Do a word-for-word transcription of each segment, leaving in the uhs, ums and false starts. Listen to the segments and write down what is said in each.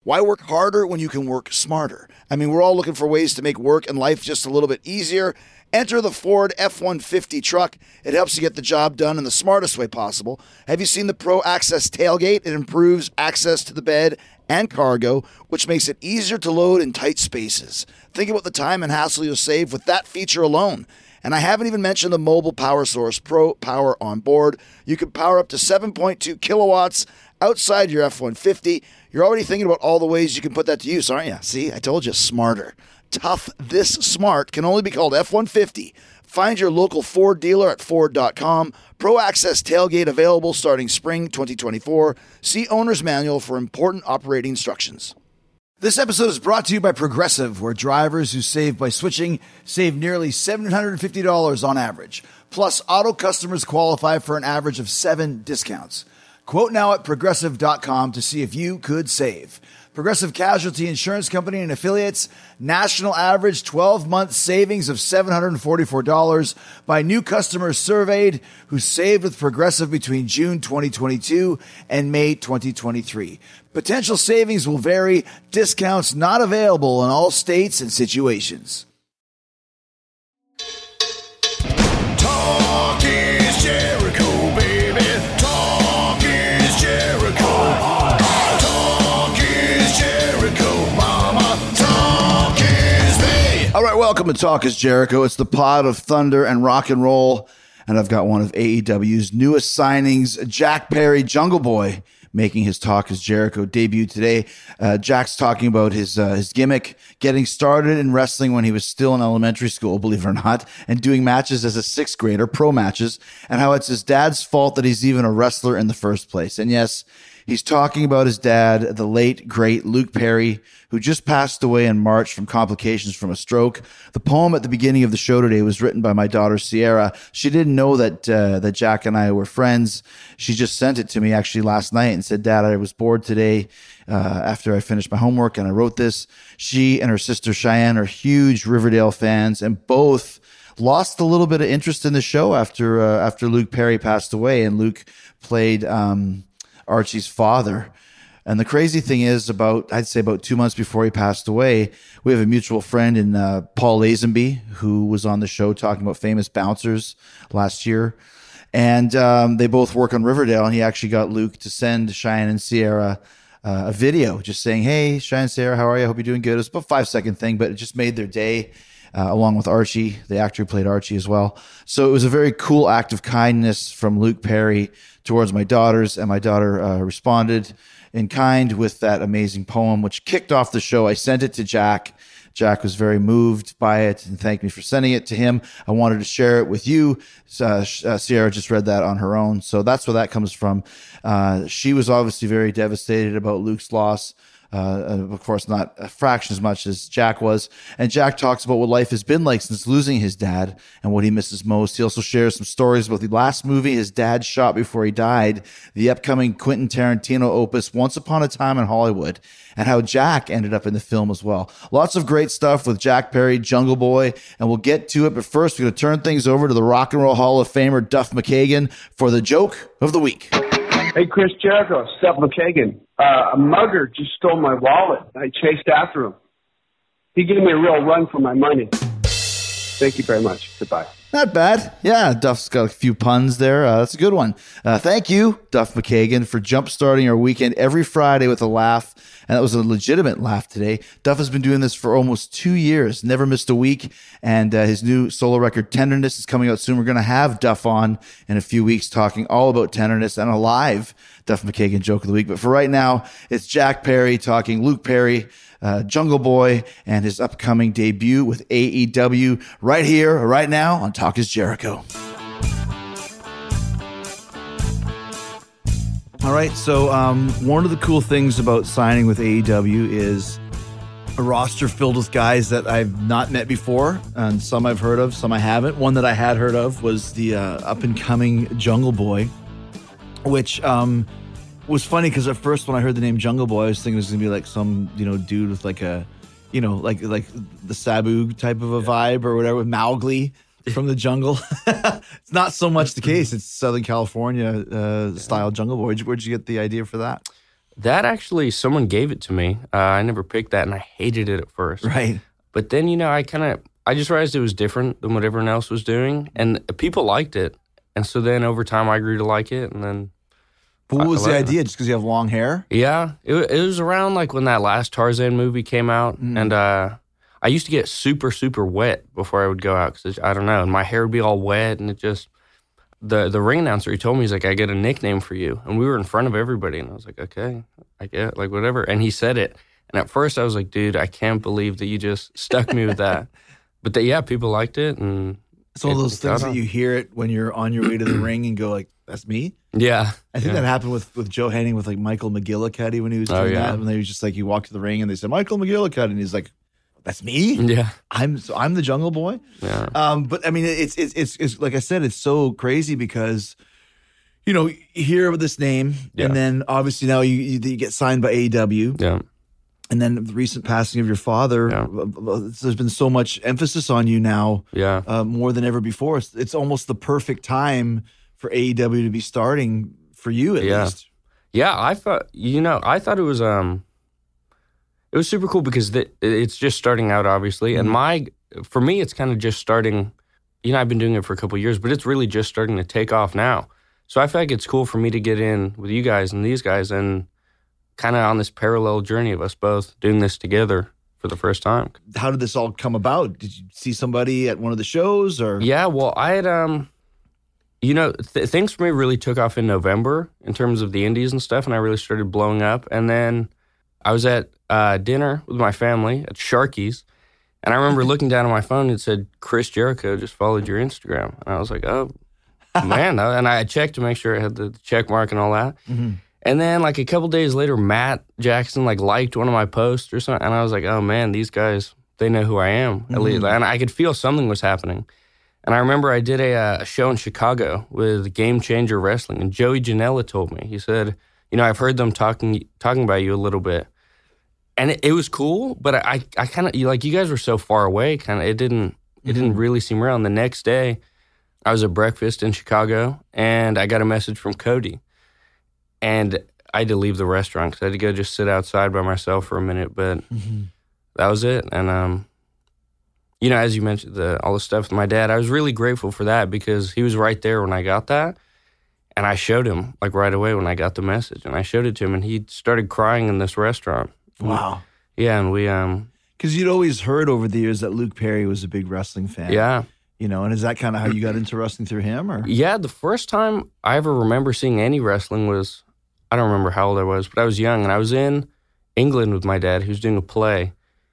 Why work harder when you can work smarter? I mean, we're all looking for ways to make work and life just a little bit easier. Enter the Ford F one fifty truck. It helps you get the job done in the smartest way possible. Have you seen the Pro Access tailgate? It improves access to the bed and cargo, which makes it easier to load in tight spaces. Think about the time and hassle you'll save with that feature alone. And I haven't even mentioned the mobile power source, Pro Power on board. You can power up to seven point two kilowatts outside your F one fifty. You're already thinking about all the ways you can put that to use, aren't you? See, I told you, smarter. Tough this smart can only be called F one fifty. Find your local Ford dealer at Ford dot com. Pro Access tailgate available starting spring twenty twenty-four. See owner's manual for important operating instructions. This episode is brought to you by Progressive, where drivers who save by switching save nearly seven hundred fifty dollars on average. Plus, auto customers qualify for an average of seven discounts. Quote now at Progressive dot com to see if you could save. Progressive Casualty Insurance Company and Affiliates, national average twelve-month savings of seven hundred forty-four dollars by new customers surveyed who saved with Progressive between June twenty twenty-two and May twenty twenty-three. Potential savings will vary. Discounts not available in all states and situations. Talk is Jericho, baby. Talk is Jericho. Talk is Jericho, mama. Talk is me. All right, welcome to Talk is Jericho. It's the pod of thunder and rock and roll. And I've got one of A E W's newest signings, Jack Perry, Jungle Boy, making his Talk is Jericho debut today. Uh, Jack's talking about his uh, his gimmick, getting started in wrestling when he was still in elementary school, believe it or not, and doing matches as a sixth grader, pro matches, and how it's his dad's fault that he's even a wrestler in the first place. And yes, he's talking about his dad, the late, great Luke Perry, who just passed away in March from complications from a stroke. The poem at the beginning of the show today was written by my daughter, Sierra. She didn't know that uh, that Jack and I were friends. She just sent it to me actually last night and said, Dad, I was bored today uh, after I finished my homework and I wrote this. She and her sister Cheyenne are huge Riverdale fans and both lost a little bit of interest in the show after uh, after Luke Perry passed away, and Luke played um, Archie's father. And the crazy thing is, about I'd say about two months before he passed away, we have a mutual friend in uh, Paul Lazenby, who was on the show talking about famous bouncers last year. And um, they both work on Riverdale, and he actually got Luke to send Cheyenne and Sierra uh, a video just saying, hey, Cheyenne, Sierra, how are you? I hope you're doing good. It was about a five-second thing, but it just made their day. Uh, along with Archie, the actor who played Archie as well. So it was a very cool act of kindness from Luke Perry towards my daughters, and my daughter uh, responded in kind with that amazing poem, which kicked off the show. I sent it to Jack. Jack was very moved by it and thanked me for sending it to him. I wanted to share it with you. Uh, uh, Sierra just read that on her own. So that's where that comes from. Uh, she was obviously very devastated about Luke's loss. Uh, of course, not a fraction as much as Jack was. And Jack talks about what life has been like since losing his dad and what he misses most. He also shares some stories about the last movie his dad shot before he died, the upcoming Quentin Tarantino opus, Once Upon a Time in Hollywood, and how Jack ended up in the film as well. Lots of great stuff with Jack Perry, Jungle Boy, and we'll get to it. But first, we're going to turn things over to the Rock and Roll Hall of Famer, Duff McKagan, for the joke of the week. Hey, Chris Jericho, Duff McKagan. Uh, a mugger just stole my wallet. I chased after him. He gave me a real run for my money. Thank you very much. Goodbye. Not bad. Yeah, Duff's got a few puns there. Uh, that's a good one. Uh, thank you, Duff McKagan, for jump-starting our weekend every Friday with a laugh. And that was a legitimate laugh today. Duff has been doing this for almost two years, never missed a week. And uh, his new solo record, Tenderness, is coming out soon. We're going to have Duff on in a few weeks talking all about tenderness and a live Duff McKagan joke of the week. But for right now, it's Jack Perry talking Luke Perry, uh, Jungle Boy, and his upcoming debut with A E W right here, right now on Talk is Jericho. All right, so um, one of the cool things about signing with A E W is a roster filled with guys that I've not met before, and some I've heard of, some I haven't. One that I had heard of was the uh, up-and-coming Jungle Boy, which um, was funny because at first when I heard the name Jungle Boy, I was thinking it was going to be like some, you know, dude with like a, you know, like like the Sabu type of a vibe or whatever, with Mowgli from the jungle. It's not so much the case. It's Southern California uh, style Jungle Boy. Where'd you, where'd you get the idea for that? That actually, someone gave it to me. Uh, I never picked that, and I hated it at first. Right. But then, you know, I kind of, I just realized it was different than what everyone else was doing, and people liked it. And so then over time, I grew to like it, and then. But what was I the like idea? Just because you have long hair? Yeah, it, it was around like when that last Tarzan movie came out, Mm. and uh, I used to get super, super wet before I would go out because I don't know, and my hair would be all wet, and it just the the ring announcer, he told me, he's like, I get a nickname for you, and we were in front of everybody, and I was like, okay, I get like whatever, and he said it, and at first I was like, dude, I can't believe that you just stuck me with that, but that yeah, people liked it, and It's one of it- those it things got that on. you hear it when you're on your way to the ring and go like, that's me? Yeah, I think yeah. that happened with, with Joe Henning with like Michael McGillicuddy when he was doing Oh, yeah. that. When they was just like, he walked to the ring and they said, Michael McGillicuddy. And he's like, that's me? yeah, I'm so I'm the Jungle Boy. yeah. Um, but I mean, it's, it's it's it's like I said, it's so crazy because, you know, you hear this name, Yeah. and then obviously now you, you you get signed by A E W, Yeah. and then the recent passing of your father. Yeah. uh, There's been so much emphasis on you now, Yeah. uh, more than ever before. It's, it's almost the perfect time for A E W to be starting for you, at Yeah. least. Yeah, I thought, you know, I thought it was um it was super cool because the, it's just starting out, obviously. And my, for me, it's kind of just starting, you know, I've been doing it for a couple of years, but it's really just starting to take off now. So I feel like it's cool for me to get in with you guys and these guys and kind of on this parallel journey of us both doing this together for the first time. How did this all come about? Did you see somebody at one of the shows, or Yeah, well, I had, um, you know, th- things for me really took off in November in terms of the indies and stuff, and I really started blowing up. And then I was at uh, dinner with my family at Sharky's, and I remember looking down at my phone and it said, Chris Jericho just followed your Instagram. And I was like, oh, man. And I checked to make sure it had the check mark and all that. Mm-hmm. And then like a couple days later, Matt Jackson like liked one of my posts or something. And I was like, oh, man, these guys, they know who I am. At least. And I could feel something was happening. And I remember I did a, uh, a show in Chicago with Game Changer Wrestling, and Joey Janela told me, he said, you know, I've heard them talking talking about you a little bit. And it, it was cool, but I I kind of, like, you guys were so far away, kind of, it didn't, it didn't really seem real. And the next day, I was at breakfast in Chicago, and I got a message from Cody. And I had to leave the restaurant because I had to go just sit outside by myself for a minute, but that was it. And, um, you know, as you mentioned, the, all the stuff with my dad, I was really grateful for that because he was right there when I got that. And I showed him, like, right away when I got the message. And I showed it to him, and he started crying in this restaurant. wow? Yeah, and we, um, Because you'd always heard over the years that Luke Perry was a big wrestling fan. yeah. You know, and is that kind of how you got into wrestling through him, or? Yeah, the first time I ever remember seeing any wrestling was, I don't remember how old I was, but I was young, and I was in England with my dad, who was doing a play.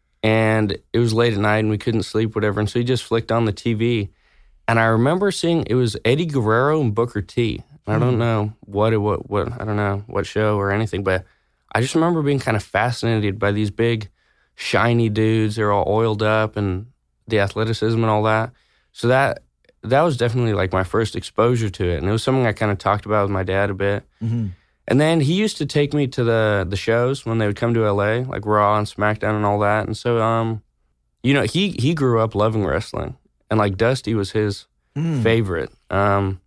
And it was late at night, and we couldn't sleep, whatever. And so he just flicked on the T V. And I remember seeing, it was Eddie Guerrero and Booker T. I don't know what it what what I don't know what show or anything, but I just remember being kind of fascinated by these big, shiny dudes. They're all oiled up and the athleticism and all that. So that that was definitely like my first exposure to it, and it was something I kind of talked about with my dad a bit. Mm-hmm. And then he used to take me to the the shows when they would come to L A, like Raw and SmackDown and all that. And so, um, you know, he he grew up loving wrestling, and like Dusty was his Mm. favorite. Um,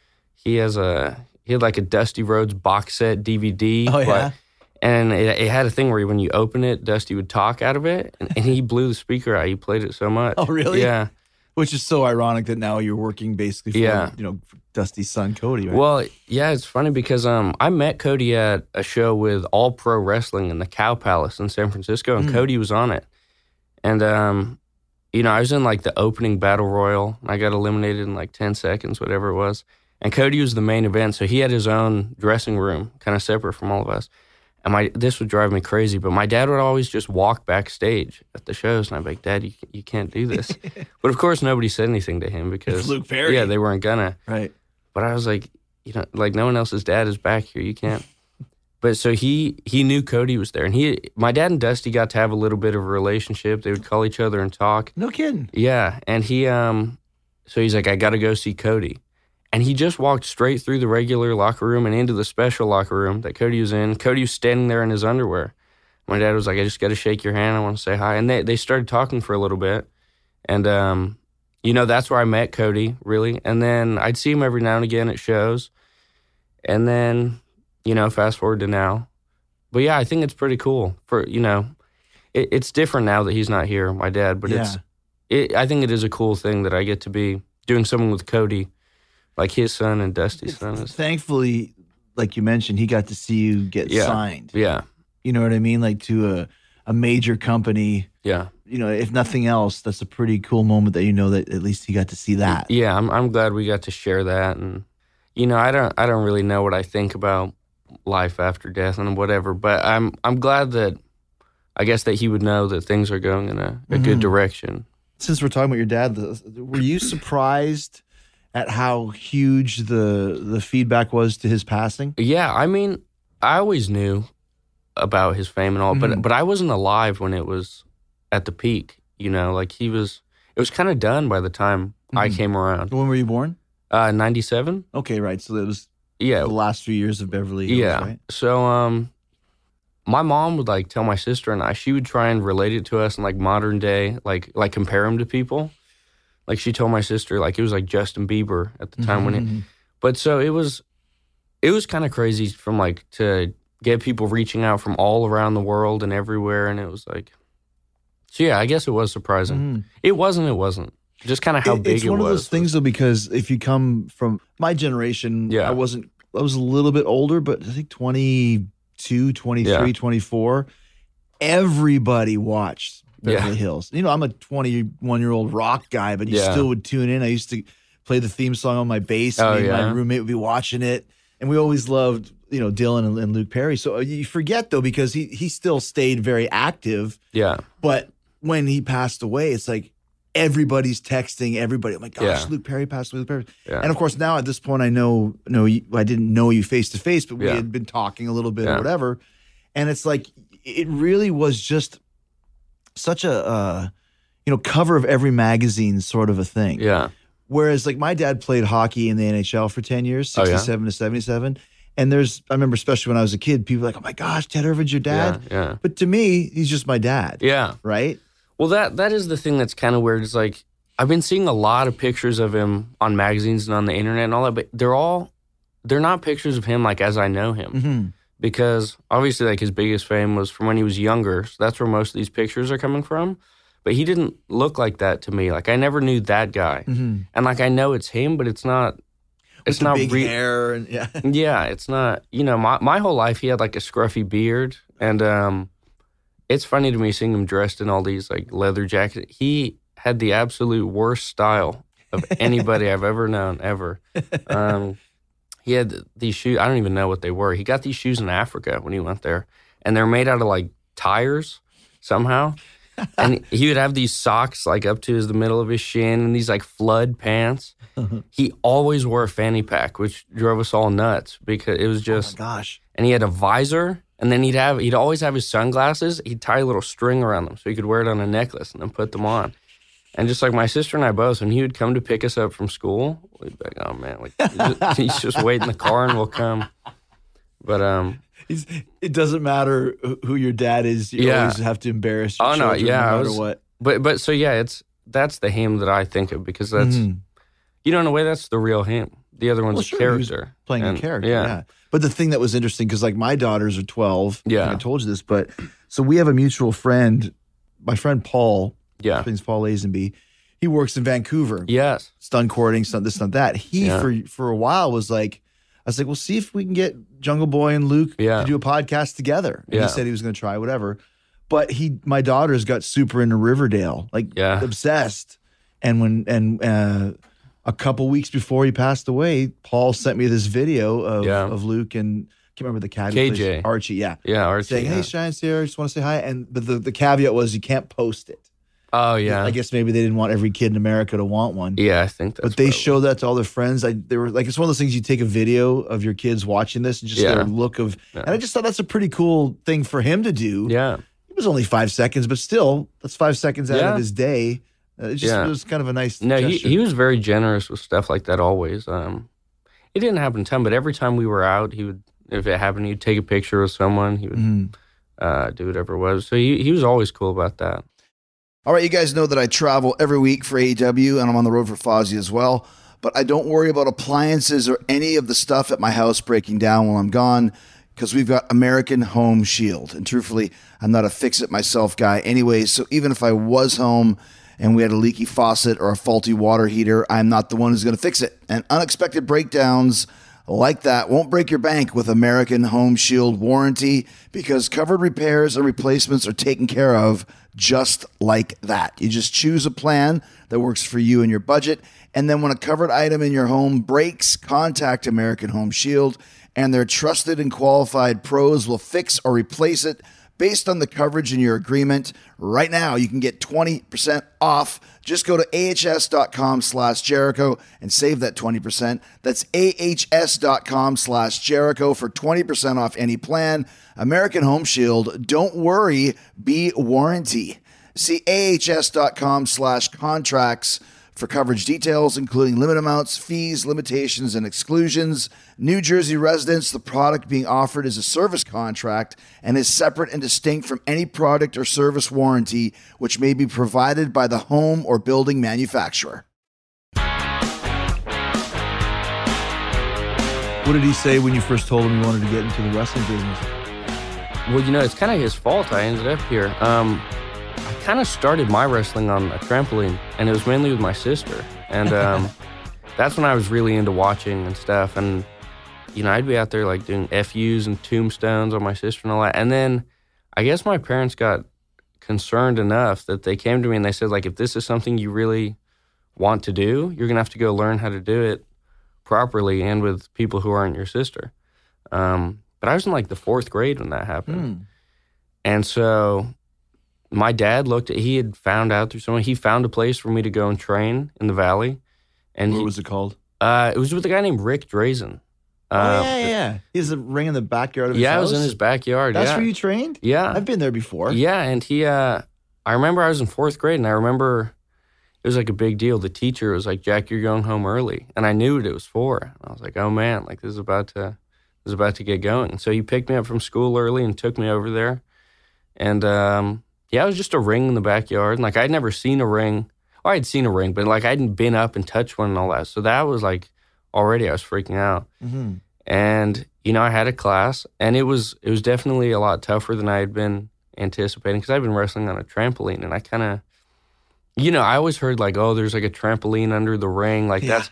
he has a he had like a Dusty Rhodes box set D V D. Oh, yeah? but- and it, it had a thing where when you open it, Dusty would talk out of it, and, and he blew the speaker out. He played it so much. Oh, really? Yeah. Which is so ironic that now you're working basically for, Yeah. you know, for Dusty's son, Cody, right? Well, yeah, it's funny because um, I met Cody at a show with All Pro Wrestling in the Cow Palace in San Francisco, and Mm. Cody was on it. And, um, you know, I was in like the opening battle royal. I got eliminated in like ten seconds, whatever it was. And Cody was the main event, so he had his own dressing room, kind of separate from all of us. And my this would drive me crazy, but my dad would always just walk backstage at the shows, and I'd be like, Dad, you, you can't do this. But of course, nobody said anything to him because It's Luke Perry. yeah, they weren't gonna. Right. But I was like, you know, like no one else's dad is back here. You can't. But so he he knew Cody was there, and he, my dad and Dusty got to have a little bit of a relationship. They would call each other and talk. No kidding. Yeah, and he um, so he's like, I got to go see Cody, and he just walked straight through the regular locker room and into the special locker room that Cody was in. Cody was standing there in his underwear. My dad was like, I just got to shake your hand. I want to say hi, and they they started talking for a little bit, and um. You know, that's where I met Cody, really. And then I'd see him every now and again at shows. And then, you know, fast forward to now. but yeah, I think it's pretty cool for, you know, it, it's different now that he's not here, my dad, but Yeah. it's, it, I think it is a cool thing that I get to be doing something with Cody, like his son and Dusty's son. Is, Thankfully, like you mentioned, he got to see you get Yeah. signed. yeah, You know what I mean? Like to a, a major company. yeah. You know, if nothing else, that's a pretty cool moment that you know that at least he got to see that. Yeah, I'm I'm glad we got to share that, and you know, I don't I don't really know what I think about life after death and whatever, but I'm I'm glad that I guess that he would know that things are going in a, a good direction. Since we're talking about your dad, the- were you surprised at how huge the the feedback was to his passing? Yeah, I mean, I always knew about his fame and all, but but I wasn't alive when it was at the peak. You know, like he was. It was kind of done by the time I came around. When were you born? Uh, ninety-seven. Okay, right. So it was Yeah, the last few years of Beverly Hills, yeah. right? So, um, my mom would like tell my sister and I. She would try and relate it to us in like modern day, like like compare him to people. Like she told my sister, like it was like Justin Bieber at the time when it. But so it was, it was kind of crazy from like to get people reaching out from all around the world and everywhere, and it was like. So yeah, I guess it was surprising. It wasn't. It wasn't. Just kind of how It- big it's it one was. of those things though, because if you come from my generation, Yeah. I wasn't, I was a little bit older, but I think twenty-two, twenty-three, Yeah. twenty-four, everybody watched Beverly Yeah. Hills. You know, I'm a twenty-one year old rock guy, but you Yeah. still would tune in. I used to play the theme song on my bass. Oh, Me and my yeah? roommate would be watching it. And we always loved, you know, Dylan and, and Luke Perry. So you forget though, because he, he still stayed very active. Yeah, But when he passed away, it's like everybody's texting everybody. Oh my gosh, Yeah. Luke Perry passed away. Luke Perry. Yeah. And of course, now at this point, I know, no, you, I didn't know you face to face, but we Yeah. had been talking a little bit or Yeah. whatever. And it's like, it really was just such a, uh, you know, cover of every magazine sort of a thing. yeah, Whereas like my dad played hockey in the N H L for ten years, Oh, yeah? sixty-seven to seventy-seven. And there's, I remember especially when I was a kid, people were like, oh my gosh, Ted Irvin's your dad. yeah, yeah, But to me, he's just my dad. yeah. Right? Well, that that is the thing that's kind of weird. It's like I've been seeing a lot of pictures of him on magazines and on the internet and all that, but they're all they're not pictures of him like as I know him, Mhm. because obviously like his biggest fame was from when he was younger, so that's where most of these pictures are coming from. But he didn't look like that to me. Like I never knew that guy, Mhm. and like I know it's him, but it's not. It's With the not big re- hair and yeah. Yeah, it's not. You know, my my whole life he had like a scruffy beard, and um, it's funny to me seeing him dressed in all these like leather jackets. He had the absolute worst style of anybody I've ever known ever. Um, he had these shoes. I don't even know what they were. He got these shoes in Africa when he went there, and they're made out of like tires somehow. And he would have these socks like up to his, the middle of his shin, and these like flood pants. He always wore a fanny pack, which drove us all nuts because it was just. Oh my gosh. And he had a visor, and then he'd have he'd always have his sunglasses. He'd tie a little string around them so he could wear it on a necklace and then put them on. And just like my sister and I both, when he would come to pick us up from school, we'd be like, "Oh man, like he's just, he's just wait in the car and we'll come." But um, He's, it doesn't matter who- who your dad is. You Yeah. always have to embarrass your Oh, no, children yeah, no I matter was- what. but but so yeah, it's that's the him that I think of because that's Mhm. you know in a way that's the real him. The other one's Well, a sure, he was character Playing And- a character, yeah. Yeah, But the thing that was interesting, because like my daughters are twelve. I Yeah. think I told you this, but so we have a mutual friend, my friend Paul, yeah, his name's Paul Lazenby. He works in Vancouver. yes, Stunt courting, stunt this, stunt that. He Yeah. for for a while was like, I was like, well, see if we can get Jungle Boy and Luke Yeah. to do a podcast together. And Yeah. he said he was going to try whatever. But he, my daughters got super into Riverdale, like Yeah. obsessed. And when and uh, a couple weeks before he passed away, Paul sent me this video of, Yeah. of Luke and I can't remember the cat. K who plays J. Archie, yeah, yeah, Archie, saying, "Hey, yeah. Shine's here. I just want to say hi." And but the the caveat was you can't post it. Oh yeah, I guess maybe they didn't want every kid in America to want one. yeah, I think that's. But they what it showed that to all their friends. I they were like, it's one of those things you take a video of your kids watching this and just Yeah. their look of. Yeah. And I just thought that's a pretty cool thing for him to do. was. Yeah, It was only five seconds, but still, that's five seconds out Yeah. of his day. Uh, it just Yeah. it was kind of a nice. no, he, gesture. he was very generous with stuff like that always. Um, it didn't happen a ton, but every time we were out, he would, if it happened, he'd take a picture with someone. He would Mhm. uh, do whatever it was. So he he was always cool about that. All right, you guys know that I travel every week for A E W, and I'm on the road for Fozzy as well. But I don't worry about appliances or any of the stuff at my house breaking down while I'm gone. because we've got American Home Shield. And truthfully, I'm not a fix-it myself guy anyway, so even if I was home and we had a leaky faucet or a faulty water heater, I'm not the one who's going to fix it. And unexpected breakdowns like that won't break your bank with American Home Shield warranty, because covered repairs and replacements are taken care of just like that. You just choose a plan that works for you and your budget, and then when a covered item in your home breaks, contact American Home Shield, and their trusted and qualified pros will fix or replace it based on the coverage in your agreement. Right now, you can get twenty percent off. Just go to ahs.com slash Jericho and save that twenty percent. That's ahs.com slash Jericho for twenty percent off any plan. American Home Shield, don't worry, be warranty. See ahs.com slash contracts for coverage details, including limit amounts, fees, limitations, and exclusions. New Jersey residents, the product being offered is a service contract and is separate and distinct from any product or service warranty which may be provided by the home or building manufacturer. What did he say when you first told him you wanted to get into the wrestling business? Well, you know, it's kind of his fault I ended up here. Um, I kind of started my wrestling on a trampoline, and it was mainly with my sister. And um, that's when I was really into watching and stuff. And, you know, I'd be out there like doing F Us and tombstones on my sister and all that. And then I guess my parents got concerned enough that they came to me and they said, like, if this is something you really want to do, you're going to have to go learn how to do it properly and with people who aren't your sister. Um, but I was in like the fourth grade when that happened. Mm. And so my dad looked at, he had found out through someone, he found a place for me to go and train in the Valley. And what he, was it called? Uh, it was with a guy named Rick Drazen. Oh, uh, yeah, yeah, yeah. He has a ring in the backyard of his yeah, house? Yeah, I was in his backyard. That's yeah. where you trained? Yeah. I've been there before. Yeah, and he, uh, I remember I was in fourth grade, and I remember it was like a big deal. The teacher was like, Jack, you're going home early. And I knew what it was for. And I was like, oh, man, like this is about to, this is about to get going. So he picked me up from school early and took me over there. And, um, yeah, it was just a ring in the backyard. And, like, I'd never seen a ring. Well, I'd seen a ring, but, like, I hadn't been up and touched one and all that. So that was, like, already I was freaking out. Mm-hmm. And, you know, I had a class, and it was it was definitely a lot tougher than I had been anticipating, because I've been wrestling on a trampoline, and I kind of, you know, I always heard, like, oh, there's, like, a trampoline under the ring. Like, yeah. that's,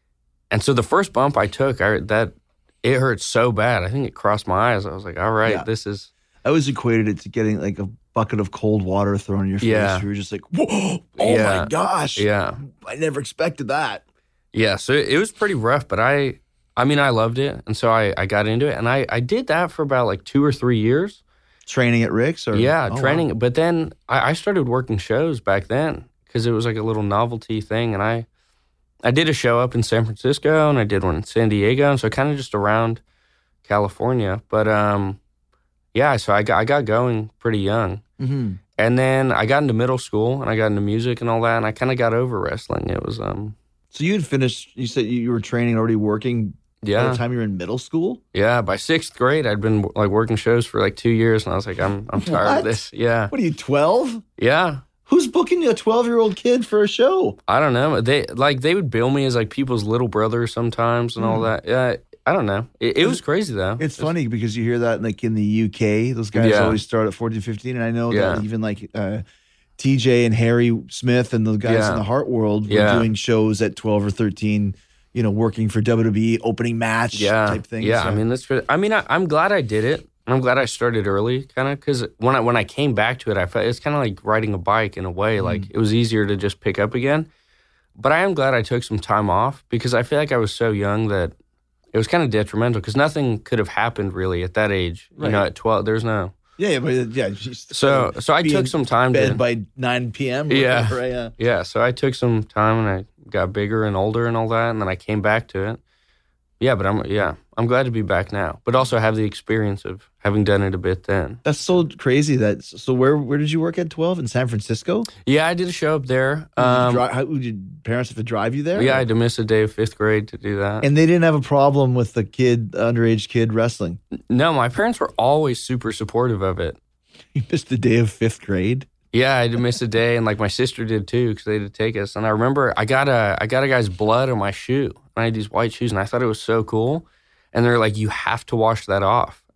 and so the first bump I took, I, that, it hurt so bad. I think it crossed my eyes. I was like, all right, yeah. this is. I always equated it to getting, like, a bucket of cold water thrown in your face. Yeah. You were just like, whoa, oh yeah. my gosh. Yeah. I never expected that. Yeah, so it, it was pretty rough, but I, I mean, I loved it. And so I, I got into it, and I, I did that for about like two or three years. Training at Rick's? Or? Yeah, oh, training. Wow. But then I, I started working shows back then, because it was like a little novelty thing. And I, I did a show up in San Francisco, and I did one in San Diego. And so kind of just around California. But um, yeah, so I got, I got going pretty young. Mm-hmm. And then I got into middle school, and I got into music and all that, and I kind of got over wrestling. It was... um. So you had finished, you said you were training, already working yeah. by the time you were in middle school? Yeah, by sixth grade, I'd been like working shows for like two years, and I was like, I'm I'm tired what? of this. Yeah. What are you, twelve? Yeah. Who's booking a twelve-year-old kid for a show? I don't know. They like they would bill me as like people's little brother sometimes and mm. all that. Yeah, I don't know. It, it was crazy though. It's, it's funny because you hear that like in the U K, those guys yeah. always start at fourteen, fifteen, and I know yeah. that even like uh, T J and Harry Smith and the guys yeah. in the Heart world were yeah. doing shows at twelve or thirteen, you know, working for W W E, opening match yeah. type thing. Yeah, so. I mean, that's. I mean, I, I'm glad I did it. I'm glad I started early, kind of, because when I when I came back to it, I felt it's kind of like riding a bike in a way. Mm. Like it was easier to just pick up again. But I am glad I took some time off, because I feel like I was so young that it was kind of detrimental, because nothing could have happened really at that age. Right. You know, at twelve, there's no. Yeah, yeah, but yeah. So, so I took some time bed to by nine p.m. Yeah, whatever, right? yeah, yeah. So I took some time, and I got bigger and older and all that, and then I came back to it. Yeah, but I'm yeah, I'm glad to be back now, but also have the experience of having done it a bit then. That's so crazy. That so where where did you work at twelve in San Francisco? Yeah, I did a show up there. Did, um, you drive, how, did your parents have to drive you there? Yeah, or? I had to miss a day of fifth grade to do that. And they didn't have a problem with the kid, underage kid wrestling. No, my parents were always super supportive of it. You missed the day of fifth grade? Yeah, I had to miss a day, and like my sister did too, because they had to take us. And I remember I got a I got a guy's blood on my shoe. I had these white shoes, and I thought it was so cool. And they're like, you have to wash that off.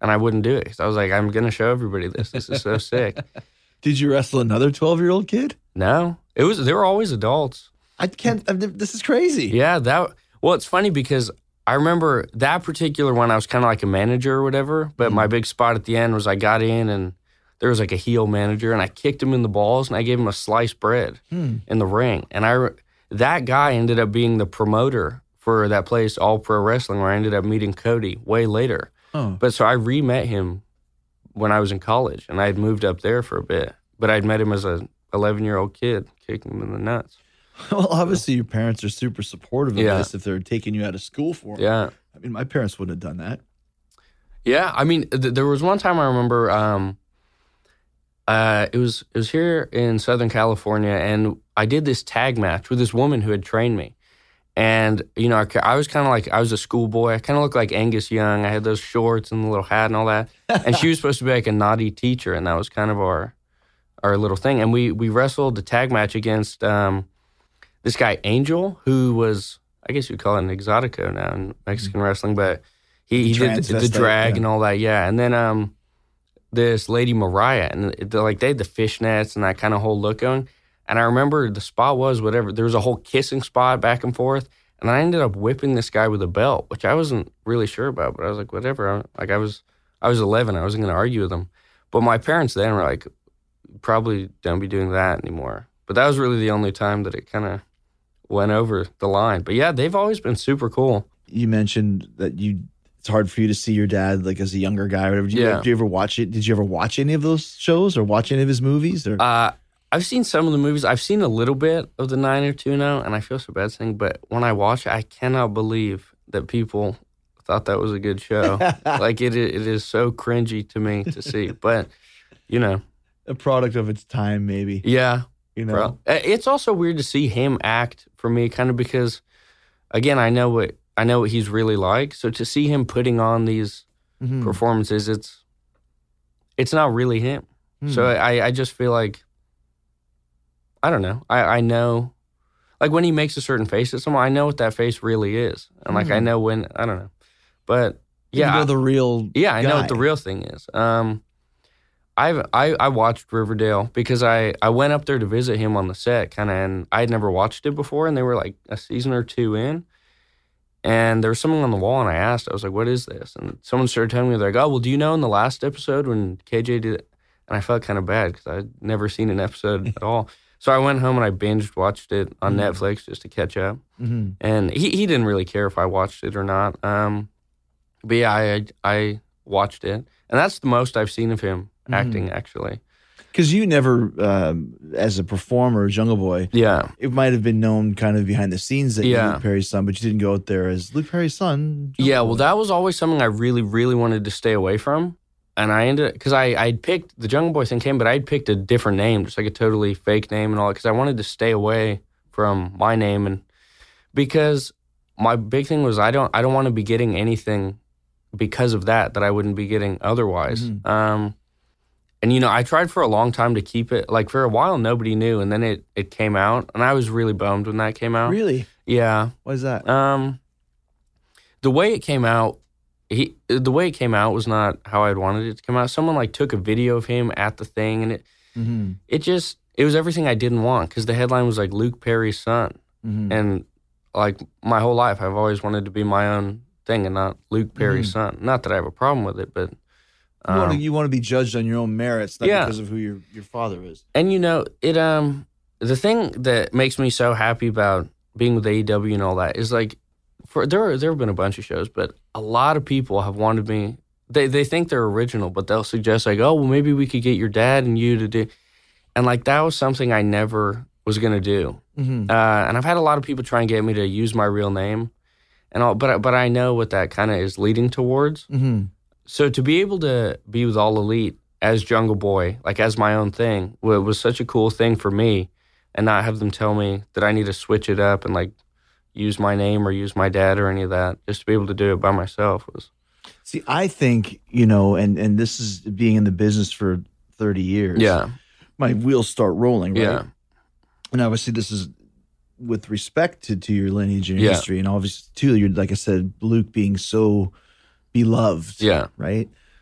and I wouldn't do it because I was like, I'm gonna show everybody this. This is so sick. Did you wrestle another twelve-year-old kid? No, it was they were always adults. I can't. I've never, this is crazy. Yeah, that. Well, it's funny because I remember that particular one. I was kind of like a manager or whatever, but mm. my big spot at the end was I got in and there was like a heel manager, and I kicked him in the balls and I gave him a sliced bread mm. in the ring, and I that guy ended up being the promoter for that place, All Pro Wrestling, where I ended up meeting Cody way later. Oh. But so I re-met him when I was in college, and I had moved up there for a bit, but I'd met him as a eleven-year-old kid, kicking him in the nuts. Well, obviously your parents are super supportive of yeah. this if they're taking you out of school for it. Yeah. I mean, my parents wouldn't have done that. Yeah, I mean, th- there was one time I remember um, uh, it was it was here in Southern California, and I did this tag match with this woman who had trained me. And, you know, I, I was kind of like, I was a schoolboy. I kind of looked like Angus Young. I had those shorts and the little hat and all that. And she was supposed to be like a naughty teacher, and that was kind of our our little thing. And we we wrestled the tag match against um, this guy, Angel, who was, I guess you'd call it an exotico now in Mexican mm-hmm. wrestling, but he, he did the, the drag yeah. and all that, yeah. And then um, this lady, Mariah, and the, like they had the fishnets and that kind of whole look going. And I remember the spot was whatever. There was a whole kissing spot back and forth. And I ended up whipping this guy with a belt, which I wasn't really sure about. But I was like, whatever. I, like I was I was eleven. I wasn't going to argue with him. But my parents then were like, probably don't be doing that anymore. But that was really the only time that it kind of went over the line. But yeah, they've always been super cool. You mentioned that you it's hard for you to see your dad like as a younger guy or whatever. Did you, yeah. did you ever watch it? Did you ever watch any of those shows or watch any of his movies? Or uh I've seen some of the movies. I've seen a little bit of the nine or two now, and I feel so bad saying, but when I watch it, I cannot believe that people thought that was a good show. Like, it, it is so cringy to me to see. But, you know. A product of its time, maybe. Yeah. You know? It's also weird to see him act for me, kind of because, again, I know what I know what he's really like. So to see him putting on these mm-hmm. performances, it's it's not really him. Mm-hmm. So I, I just feel like, I don't know. I, I know, like when he makes a certain face at someone, I know what that face really is. And like, mm. I know when, I don't know. But yeah. You know the real Yeah, I guy. know what the real thing is. Um, I've, I I watched Riverdale because I, I went up there to visit him on the set kind of, and I had never watched it before, and they were like a season or two in. And there was something on the wall, and I asked, I was like, what is this? And someone started telling me, they're like, oh, well, do you know in the last episode when K J did it? And I felt kind of bad because I'd never seen an episode at all. So I went home and I binged watched it on mm-hmm. Netflix just to catch up. Mm-hmm. And he, he didn't really care if I watched it or not. Um, but yeah, I I watched it. And that's the most I've seen of him mm-hmm. acting, actually. Because you never, um, as a performer, Jungle Boy, yeah, it might have been known kind of behind the scenes that yeah. you're Luke Perry's son, but you didn't go out there as Luke Perry's son. Jungle yeah, Boy. Well, that was always something I really, really wanted to stay away from. And I ended because I I'd picked the Jungle Boy thing came, but I'd picked a different name, just like a totally fake name and all that, because I wanted to stay away from my name, and because my big thing was I don't I don't want to be getting anything because of that that I wouldn't be getting otherwise. Mm-hmm. Um, and you know, I tried for a long time to keep it like for a while nobody knew, and then it it came out, and I was really bummed when that came out. Really? Yeah. Why is that? Um, the way it came out. He the way it came out was not how I'd wanted it to come out. Someone like took a video of him at the thing, and it mm-hmm. it just it was everything I didn't want because the headline was like Luke Perry's son, mm-hmm. and like my whole life I've always wanted to be my own thing and not Luke Perry's mm-hmm. son. Not that I have a problem with it, but um, you, want to, you want to be judged on your own merits, not yeah. because of who your your father is. And you know it. Um, the thing that makes me so happy about being with A E W and all that is like. For, there, there have been a bunch of shows, but a lot of people have wanted me. They they think they're original, but they'll suggest like, oh, well, maybe we could get your dad and you to do, and like that was something I never was gonna do. Mm-hmm. Uh, and I've had a lot of people try and get me to use my real name, and all, but but I know what that kind of is leading towards. Mm-hmm. So to be able to be with All Elite as Jungle Boy, like as my own thing, was such a cool thing for me, and not have them tell me that I need to switch it up and like. Use my name or use my dad or any of that. Just to be able to do it by myself was. See, I think, you know, and, and this is being in the business for thirty years. Yeah. My wheels start rolling, right? Yeah. And obviously this is with respect to, to your lineage and yeah. history. And obviously, too, you're, like I said, Luke being so beloved. Yeah. Right?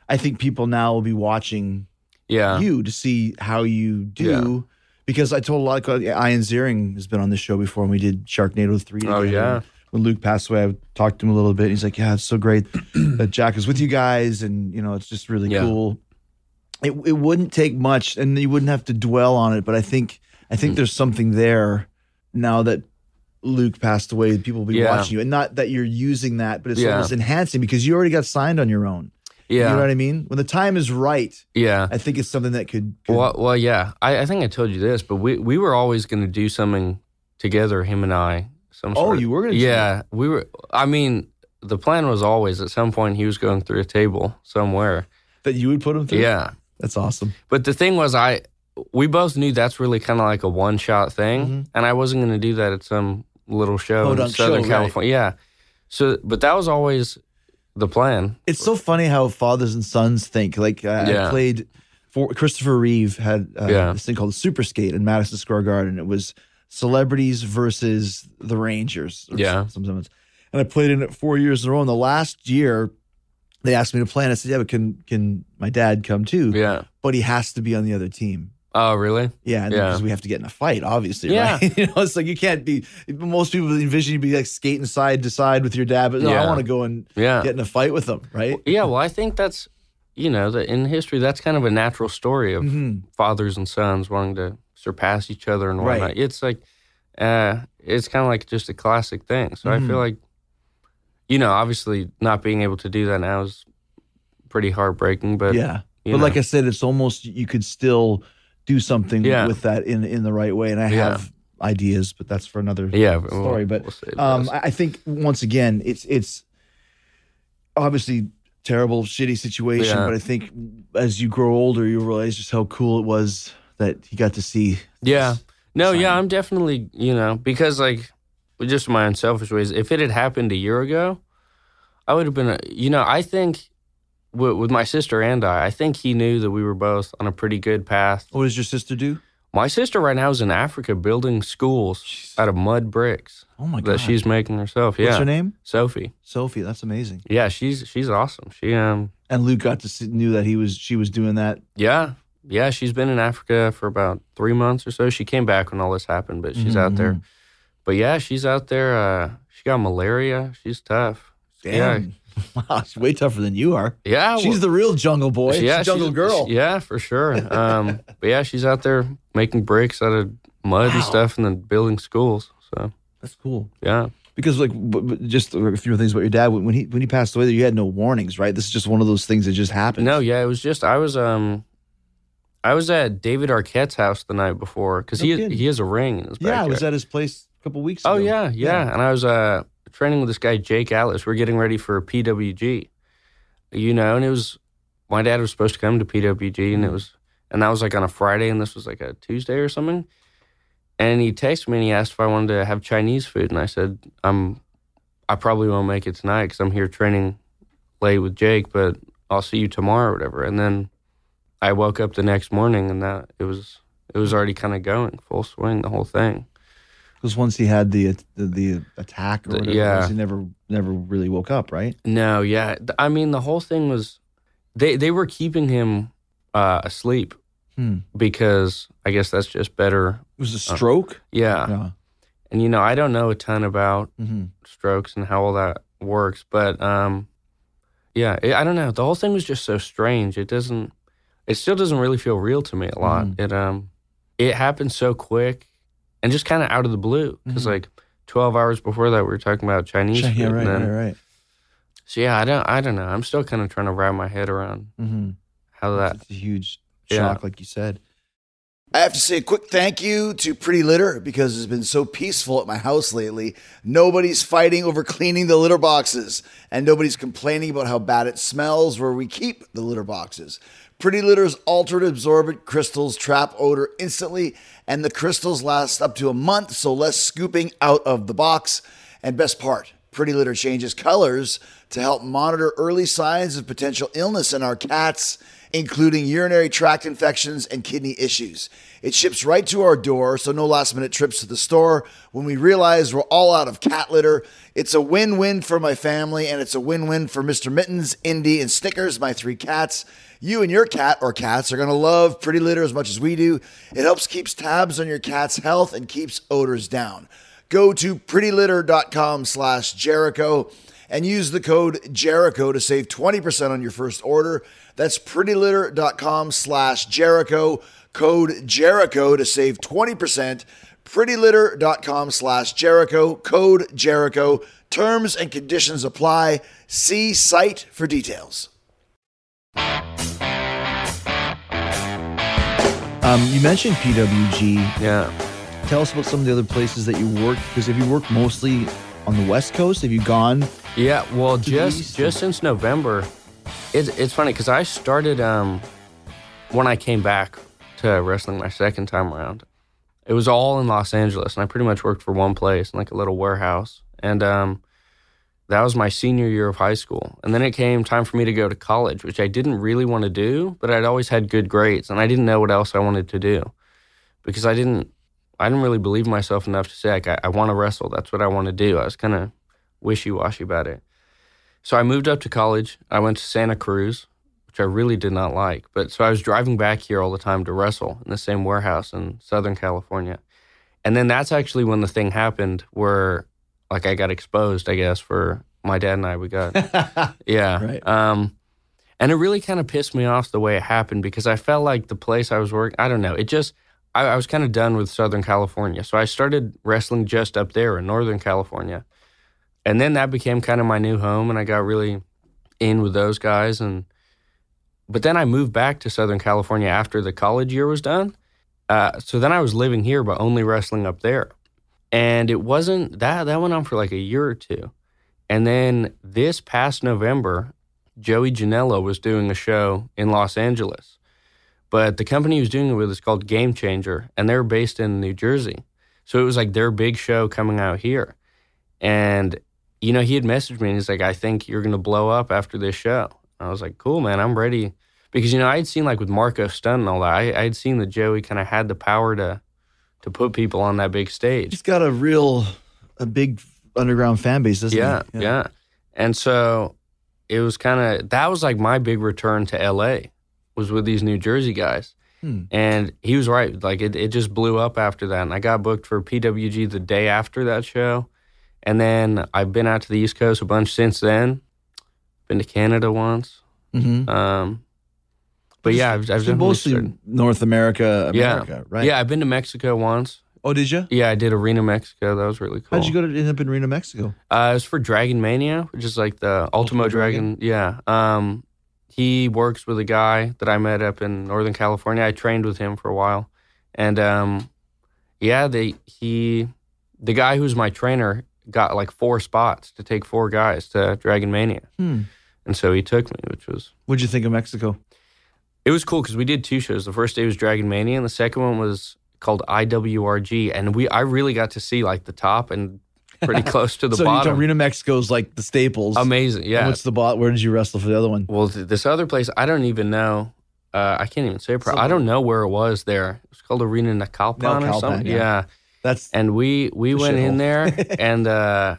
I think people now will be watching Yeah. you to see how you do. Yeah. Because I told a lot of Ian Ziering has been on this show before, and we did Sharknado three together. Oh, yeah. When Luke passed away, I talked to him a little bit. He's like, yeah, it's so great that Jack is with you guys, and you know, it's just really Yeah. cool. It it wouldn't take much, and you wouldn't have to dwell on it, but I think I think Mm. there's something there now that Luke passed away. People will be Yeah. watching you, and not that you're using that, but it's Yeah. almost enhancing because you already got signed on your own. Yeah. You know what I mean? When the time is right, Yeah. I think it's something that could. could Well, well, yeah. I, I think I told you this, but we, we were always going to do something together, him and I. Some Oh, sort of- you were gonna do Yeah, we were. I mean, the plan was always at some point he was going through a table somewhere. that you would put him through. Yeah, That's awesome. but the thing was, I we both knew that's really kind of like a one shot thing, Mhm. and I wasn't going to do that at some little show in Podunk Southern show, right. California. Yeah. So, but that was always the plan. It's so funny how fathers and sons think. Like uh, I Yeah. played for Christopher Reeve had uh, Yeah. this thing called Super Skate in Madison Square Garden. It was celebrities versus the Rangers. or Yeah. some- sometimes. And I played in it four years in a row. And the last year, they asked me to play, and I said, "Yeah, but can can my dad come too?" Yeah. But he has to be on the other team. Oh, really? Yeah, and Yeah. because we have to get in a fight, obviously. Yeah. Right? You know, it's like you can't be. Most people envision you be like skating side to side with your dad, but no, I Yeah. want to go and Yeah. get in a fight with them, right? Yeah. Well, I think that's you know that in history that's kind of a natural story of Mhm. fathers and sons wanting to surpass each other and Right. whatnot. It's like, uh, it's kind of like just a classic thing. So I Mhm. feel like, you know, obviously not being able to do that now is pretty heartbreaking. But Yeah. you But know. like I said, it's almost you could still do something Yeah. with that in in the right way. And I Yeah. have ideas, but that's for another yeah, we'll- story. But we'll save um, those. I I think once again, it's it's obviously terrible, shitty situation. Yeah. But I think as you grow older, you realize just how cool it was that he got to see. yeah, this. no, yeah, sign. I'm definitely you know because like just in my own selfish ways. If it had happened a year ago, I would have been. A, you know, I think with, with my sister and I, I think he knew that we were both on a pretty good path. What does your sister do? My sister right now is in Africa building schools out of mud bricks Oh my god, that she's making herself. Yeah, What's her name? Sophie. Sophie. That's amazing. Yeah, she's she's awesome. She um And Luke got to see, knew that he was she was doing that. yeah yeah she's been in Africa for about three months or so. She came back when all this happened, but she's out there. But yeah, she's out there. Uh, she got malaria. She's tough. Damn. Wow, she's way tougher than you are. Yeah, She's well- the real jungle boy. yeah, She's jungle she's- girl. Yeah, for sure. Um, but yeah, she's out there making bricks out of mud and Wow. stuff, and then building schools. So That's cool. yeah. Because like b- b- just a few things about your dad. When he when he passed away, you had no warnings, right? This is just one of those things that just happened. No, yeah, it was just I was um, I was at David Arquette's house the night before because No he kidding. he has a ring in his Yeah, I backyard. was at his place a couple weeks ago. Oh yeah, yeah, and I was uh training with this guy Jake Atlas. We're getting ready for P W G, you know, and it was my dad was supposed to come to P W G, and it was and that was like on a Friday, and this was like a Tuesday or something. And he texted me and he asked if I wanted to have Chinese food, and I said I'm I probably won't make it tonight because I'm here training late with Jake, but I'll see you tomorrow or whatever. And then I woke up the next morning, and that it was it was already kind of going full swing, the whole thing. Because once he had the the, the attack or The- whatever, it yeah. was, he never never really woke up, right? No, yeah. Th- I mean, the whole thing was they they were keeping him uh, asleep Hmm. because I guess that's just better. It was a stroke. Yeah. Yeah. And you know, I don't know a ton about hmm strokes and how all that works, but um, yeah, it, I don't know. The whole thing was just so strange. It doesn't. It still doesn't really feel real to me a lot. Mhm. It um, it happened so quick and just kind of out of the blue because Mhm. like twelve hours before that we were talking about Chinese food. Yeah, right, and then, right, right. So yeah, I don't. I don't know. I'm still kind of trying to wrap my head around Mm-hmm. how that. It's a huge Yeah. shock, like you said. I have to say a quick thank you to Pretty Litter because it's been so peaceful at my house lately. Nobody's fighting over cleaning the litter boxes, and nobody's complaining about how bad it smells where we keep the litter boxes. Pretty Litter's altered absorbent crystals trap odor instantly, and the crystals last up to a month, so less scooping out of the box. And best part, Pretty Litter changes colors to help monitor early signs of potential illness in our cats including urinary tract infections and kidney issues. It ships right to our door, so no last-minute trips to the store. When we realize we're all out of cat litter, it's a win-win for my family, and it's a win-win for Mister Mittens, Indy, and Snickers, my three cats. You and your cat or cats are going to love Pretty Litter as much as we do. It helps keeps tabs on your cat's health and keeps odors down. Go to prettylitter.com slash Jericho and use the code Jericho to save twenty percent on your first order. That's prettylitter.com slash Jericho. Code Jericho to save twenty percent. prettylitter.com slash Jericho. Code Jericho. Terms and conditions apply. See site for details. Um, you mentioned P W G. Yeah. Tell us about some of the other places that you worked, because have you worked mostly on the West Coast? Have you gone? Yeah, well, the just East? just since November, it's it's funny because I started um when I came back to wrestling my second time around. It was all in Los Angeles, and I pretty much worked for one place in like a little warehouse, and um that was my senior year of high school. And then it came time for me to go to college, which I didn't really want to do, but I'd always had good grades, and I didn't know what else I wanted to do because I didn't. I didn't really believe in myself enough to say, like, I, I want to wrestle. That's what I want to do. I was kind of wishy-washy about it. So I moved up to college. I went to Santa Cruz, which I really did not like. But so I was driving back here all the time to wrestle in the same warehouse in Southern California. And then that's actually when the thing happened where, like, I got exposed, I guess, for my dad and I. We got, yeah. Right. Um, and it really kind of pissed me off the way it happened because I felt like the place I was working, I don't know, it just... I, I was kind of done with Southern California. So I started wrestling just up there in Northern California. And then that became kind of my new home, and I got really in with those guys. And But then I moved back to Southern California after the college year was done. Uh, so then I was living here, but only wrestling up there. And it wasn't, that, that went on for like a year or two. And then this past November, Joey Janela was doing a show in Los Angeles. But the company he was doing it with is called Game Changer, and they're based in New Jersey. So it was like their big show coming out here. And, you know, he had messaged me, and he's like, I think you're going to blow up after this show. I was like, cool, man, I'm ready. Because, you know, I had seen, like, with Marco Stunt and all that, I, I had seen that Joey kind of had the power to to put people on that big stage. He's got a real, a big underground fan base, doesn't Yeah, he? yeah. And so it was kind of, that was like my big return to L A, was with these New Jersey guys. Hmm. And he was right. Like, it, it just blew up after that. And I got booked for P W G the day after that show. And then I've been out to the East Coast a bunch since then. Been to Canada once. Mm-hmm. Um, but yeah, I've, I've So definitely mostly started- North America, America, yeah. right? Yeah, I've been to Mexico once. Oh, did you? Yeah, I did Arena Mexico. That was really cool. How'd you go to end up in Reno, Mexico? Uh, it was for Dragon Mania, which is like the Ultimo Ultimo Dragon. Yeah. Um, he works with a guy that I met up in Northern California. I trained with him for a while. And um, yeah, they, he, the guy who's my trainer got like four spots to take four guys to Dragon Mania. Hmm. And so he took me, which was, What'd you think of Mexico? it was cool because we did two shows. The first day was Dragon Mania, and the second one was called I W R G. And we, I really got to see like the top and pretty close to the so bottom. you Reno, Mexico's like the staples. Amazing, And yeah. what's the bot? Where did you wrestle for the other one? Well, th- this other place, I don't even know. Uh, I can't even say. Pro- I don't know where it was there. It was called Arena Nacalpan or Naucalpan, something. yeah. Yeah. That's And we we The went in shithole. there, and uh,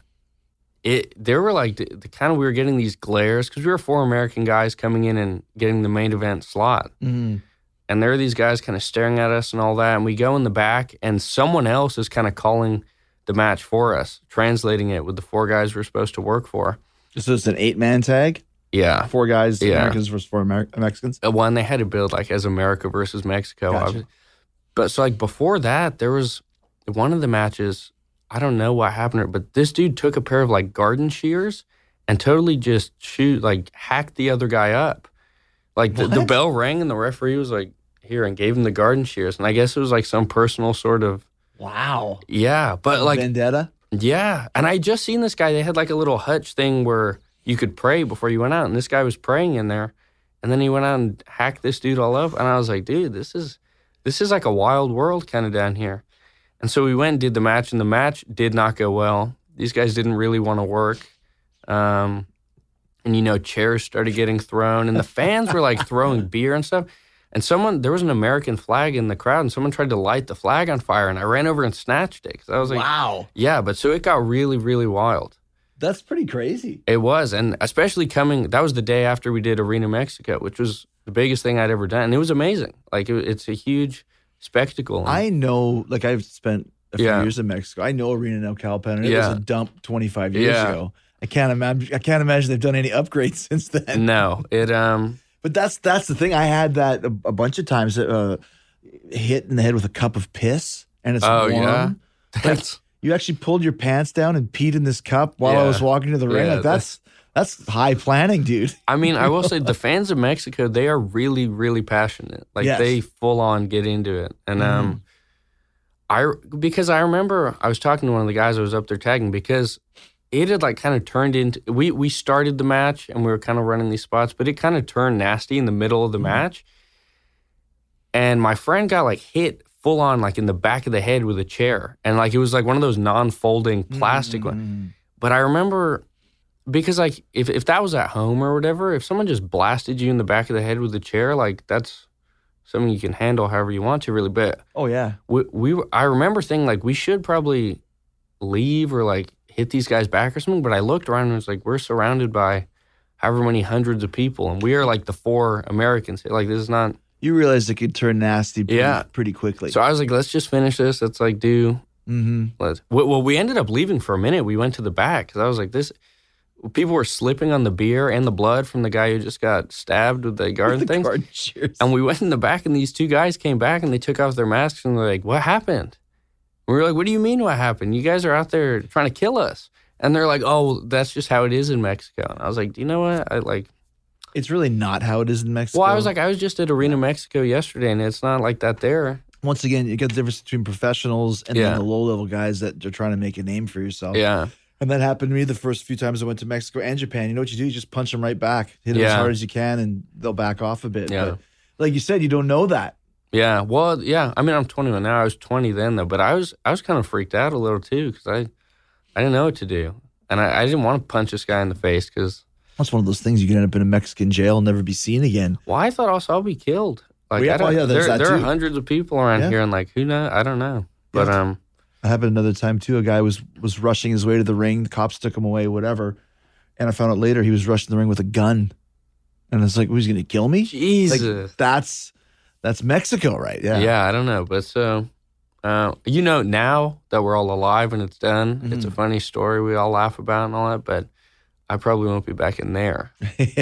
it there were like the, the kind of we were getting these glares because we were four American guys coming in and getting the main event slot, mm, and there are these guys kind of staring at us and all that. And we go in the back, and someone else is kind of calling the match for us, translating it with the four guys we're supposed to work for. so it's an eight man tag. Yeah. Four guys, Yeah. Americans versus four Amer- Mexicans. Uh, One they had to build like as America versus Mexico. Gotcha. obvi- But so like before that, there was one of the matches. I don't know what happened, but this dude took a pair of like garden shears and totally just shoot like hacked the other guy up. Like the, the What? bell rang and the referee was like here and gave him the garden shears, and I guess it was like some personal sort of Wow. yeah. But like Vendetta. yeah, and I just seen this guy. They had like a little hutch thing where you could pray before you went out, and this guy was praying in there, and then he went out and hacked this dude all up, and I was like, dude, this is this is like a wild world kind of down here. And so we went and did the match, and the match did not go well. These guys didn't really want to work. Um, and you know, chairs started getting thrown, and the fans were like throwing beer and stuff. And someone, there was an American flag in the crowd, and someone tried to light the flag on fire, and I ran over and snatched it. 'Cause I was like, wow. Yeah, but so it got really, really wild. That's pretty crazy. It was, and especially coming, that was the day after we did Arena Mexico, which was the biggest thing I'd ever done. And it was amazing. Like, it, it's a huge spectacle. I know, like, I've spent a few Yeah. years in Mexico. I know Arena Naucalpan, and it Yeah. was a dump twenty-five years Yeah. ago. I can't imagine. I can't imagine they've done any upgrades since then. No, it, um, But that's that's the thing. I had that a, a bunch of times. Uh, hit in the head with a cup of piss, and it's oh, warm. yeah. Like, That's, you actually pulled your pants down and peed in this cup while I Yeah. was walking to the ring. Yeah, Like that's that's high planning, dude. I mean, I will say the fans of Mexico, they are really, really passionate. Like, Yes. they full on get into it. And, um, I, because I remember I was talking to one of the guys I was up there tagging because it had like kind of turned into, we, we started the match and we were kind of running these spots, but it kind of turned nasty in the middle of the match. And my friend got like hit full on, like in the back of the head with a chair. And like, it was like one of those non-folding plastic ones. But I remember, because like if, if that was at home or whatever, if someone just blasted you in the back of the head with a chair, like that's something you can handle however you want to, really. But Oh yeah. we, we were, I remember thinking like we should probably leave or like hit these guys back or something. But I looked around and was like, we're surrounded by however many hundreds of people, and we are like the four Americans. Like, this is not. You realized it could turn nasty pretty, Yeah. pretty quickly. So I was like, let's just finish this. Let's like do. mm-hmm. Let's. Well, well, we ended up leaving for a minute. We went to the back because I was like, this. People were slipping on the beer and the blood from the guy who just got stabbed with the garden the things. garden shears. And we went in the back, and these two guys came back, and they took off their masks, and they're like, what happened? And we were like, what do you mean what happened? You guys are out there trying to kill us. And they're like, oh, that's just how it is in Mexico. And I was like, do you know what? I like, It's really not how it is in Mexico. well, I was like, I was just at Arena Mexico yesterday, and it's not like that there. once again, you get the difference between professionals and Yeah. then the low level guys that are trying to make a name for yourself. Yeah. And that happened to me the first few times I went to Mexico and Japan. You know what you do? You just punch them right back, hit them as Yeah. hard as you can, and they'll back off a bit. Yeah. But like you said, you don't know that. Yeah. Well, yeah. I mean, I'm twenty-one now. I was twenty then, though. But I was I was kind of freaked out a little, too, because I, I didn't know what to do. And I, I didn't want to punch this guy in the face because, That's one of those things you can end up in a Mexican jail and never be seen again. well, I thought also I'll be killed. Like, Well, yeah, I don't, well, yeah, there's there, that there are too. hundreds of people around Yeah. here, and like, who knows? I don't know. But, Yeah. um, It happened another time too. A guy was was rushing his way to the ring. The cops took him away, whatever. And I found out later he was rushing the ring with a gun. And it's like, who's going to kill me? Jesus. Like, that's that's Mexico, right? Yeah. Yeah, I don't know. But so, uh, you know, now that we're all alive and it's done, it's Mm-hmm. a funny story we all laugh about and all that, but I probably won't be back in there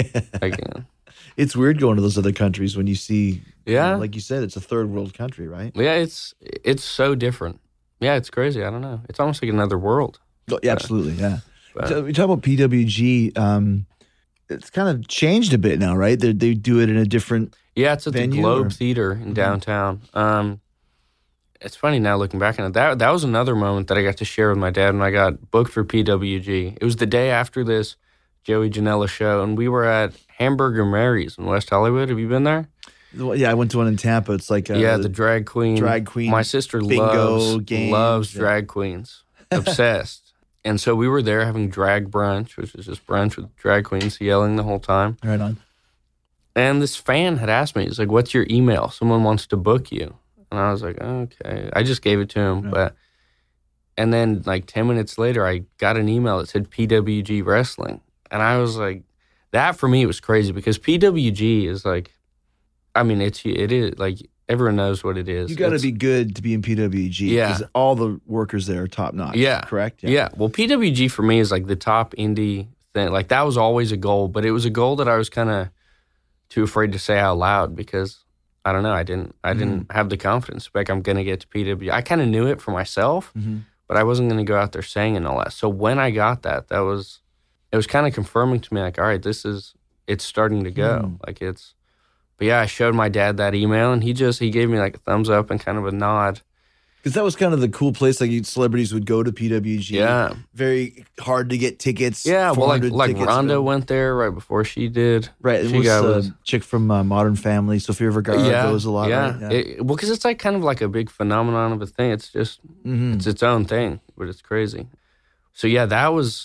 again. It's weird going to those other countries when you see, Yeah. like you said, it's a third world country, right? Yeah, it's it's so different. Yeah, it's crazy. I don't know. It's almost like another world. Oh, yeah, absolutely, yeah. But- So we talk about P W G. Um, it's kind of changed a bit now, right? They they do it in a different. Yeah, it's at Venue the Globe or- Theater in downtown. Um, it's funny now looking back on it. That that was another moment that I got to share with my dad when I got booked for P W G. It was the day after this Joey Janela show, and we were at Hamburger Mary's in West Hollywood. Have you been there? Yeah, I went to one in Tampa. It's like uh, yeah, the drag queen. drag queen My sister bingo loves games. loves Yeah. drag queens. Obsessed. And so we were there having drag brunch, which is just brunch with drag queens yelling the whole time. right on. And this fan had asked me, he's like, what's your email? Someone wants to book you. And I was like, okay. I just gave it to him. Yeah. But and then like ten minutes later, I got an email that said P W G Wrestling. And I was like, that for me was crazy because P W G is like, I mean, it's it is like everyone knows what it is. You got to It's- be good to be in P W G. Yeah. because all the workers there are top notch. Yeah. correct. Yeah. Well, P W G for me is like the top indie thing. Like that was always a goal, but it was a goal that I was kind of too afraid to say out loud because I don't know. I didn't. I didn't have the confidence. Like I'm gonna get to P W G. I kind of knew it for myself, Mhm. but I wasn't gonna go out there saying and all that. So when I got that, that was it was kind of confirming to me. Like, all right, this is it's starting to go. Like it's. But yeah, I showed my dad that email, and he just he gave me like a thumbs up and kind of a nod. Because that was kind of the cool place. Like you- celebrities would go to P W G. Yeah. very hard to get tickets. Yeah, well, like four hundred like tickets, Rhonda but- went there right before she did. Right, it she was got a was chick from uh, Modern Family, Sofia Vergara goes a lot. Yeah, right? It- well, because it's like kind of like a big phenomenon of a thing. It's just Mhm. it's its own thing, but it's crazy. So yeah, that was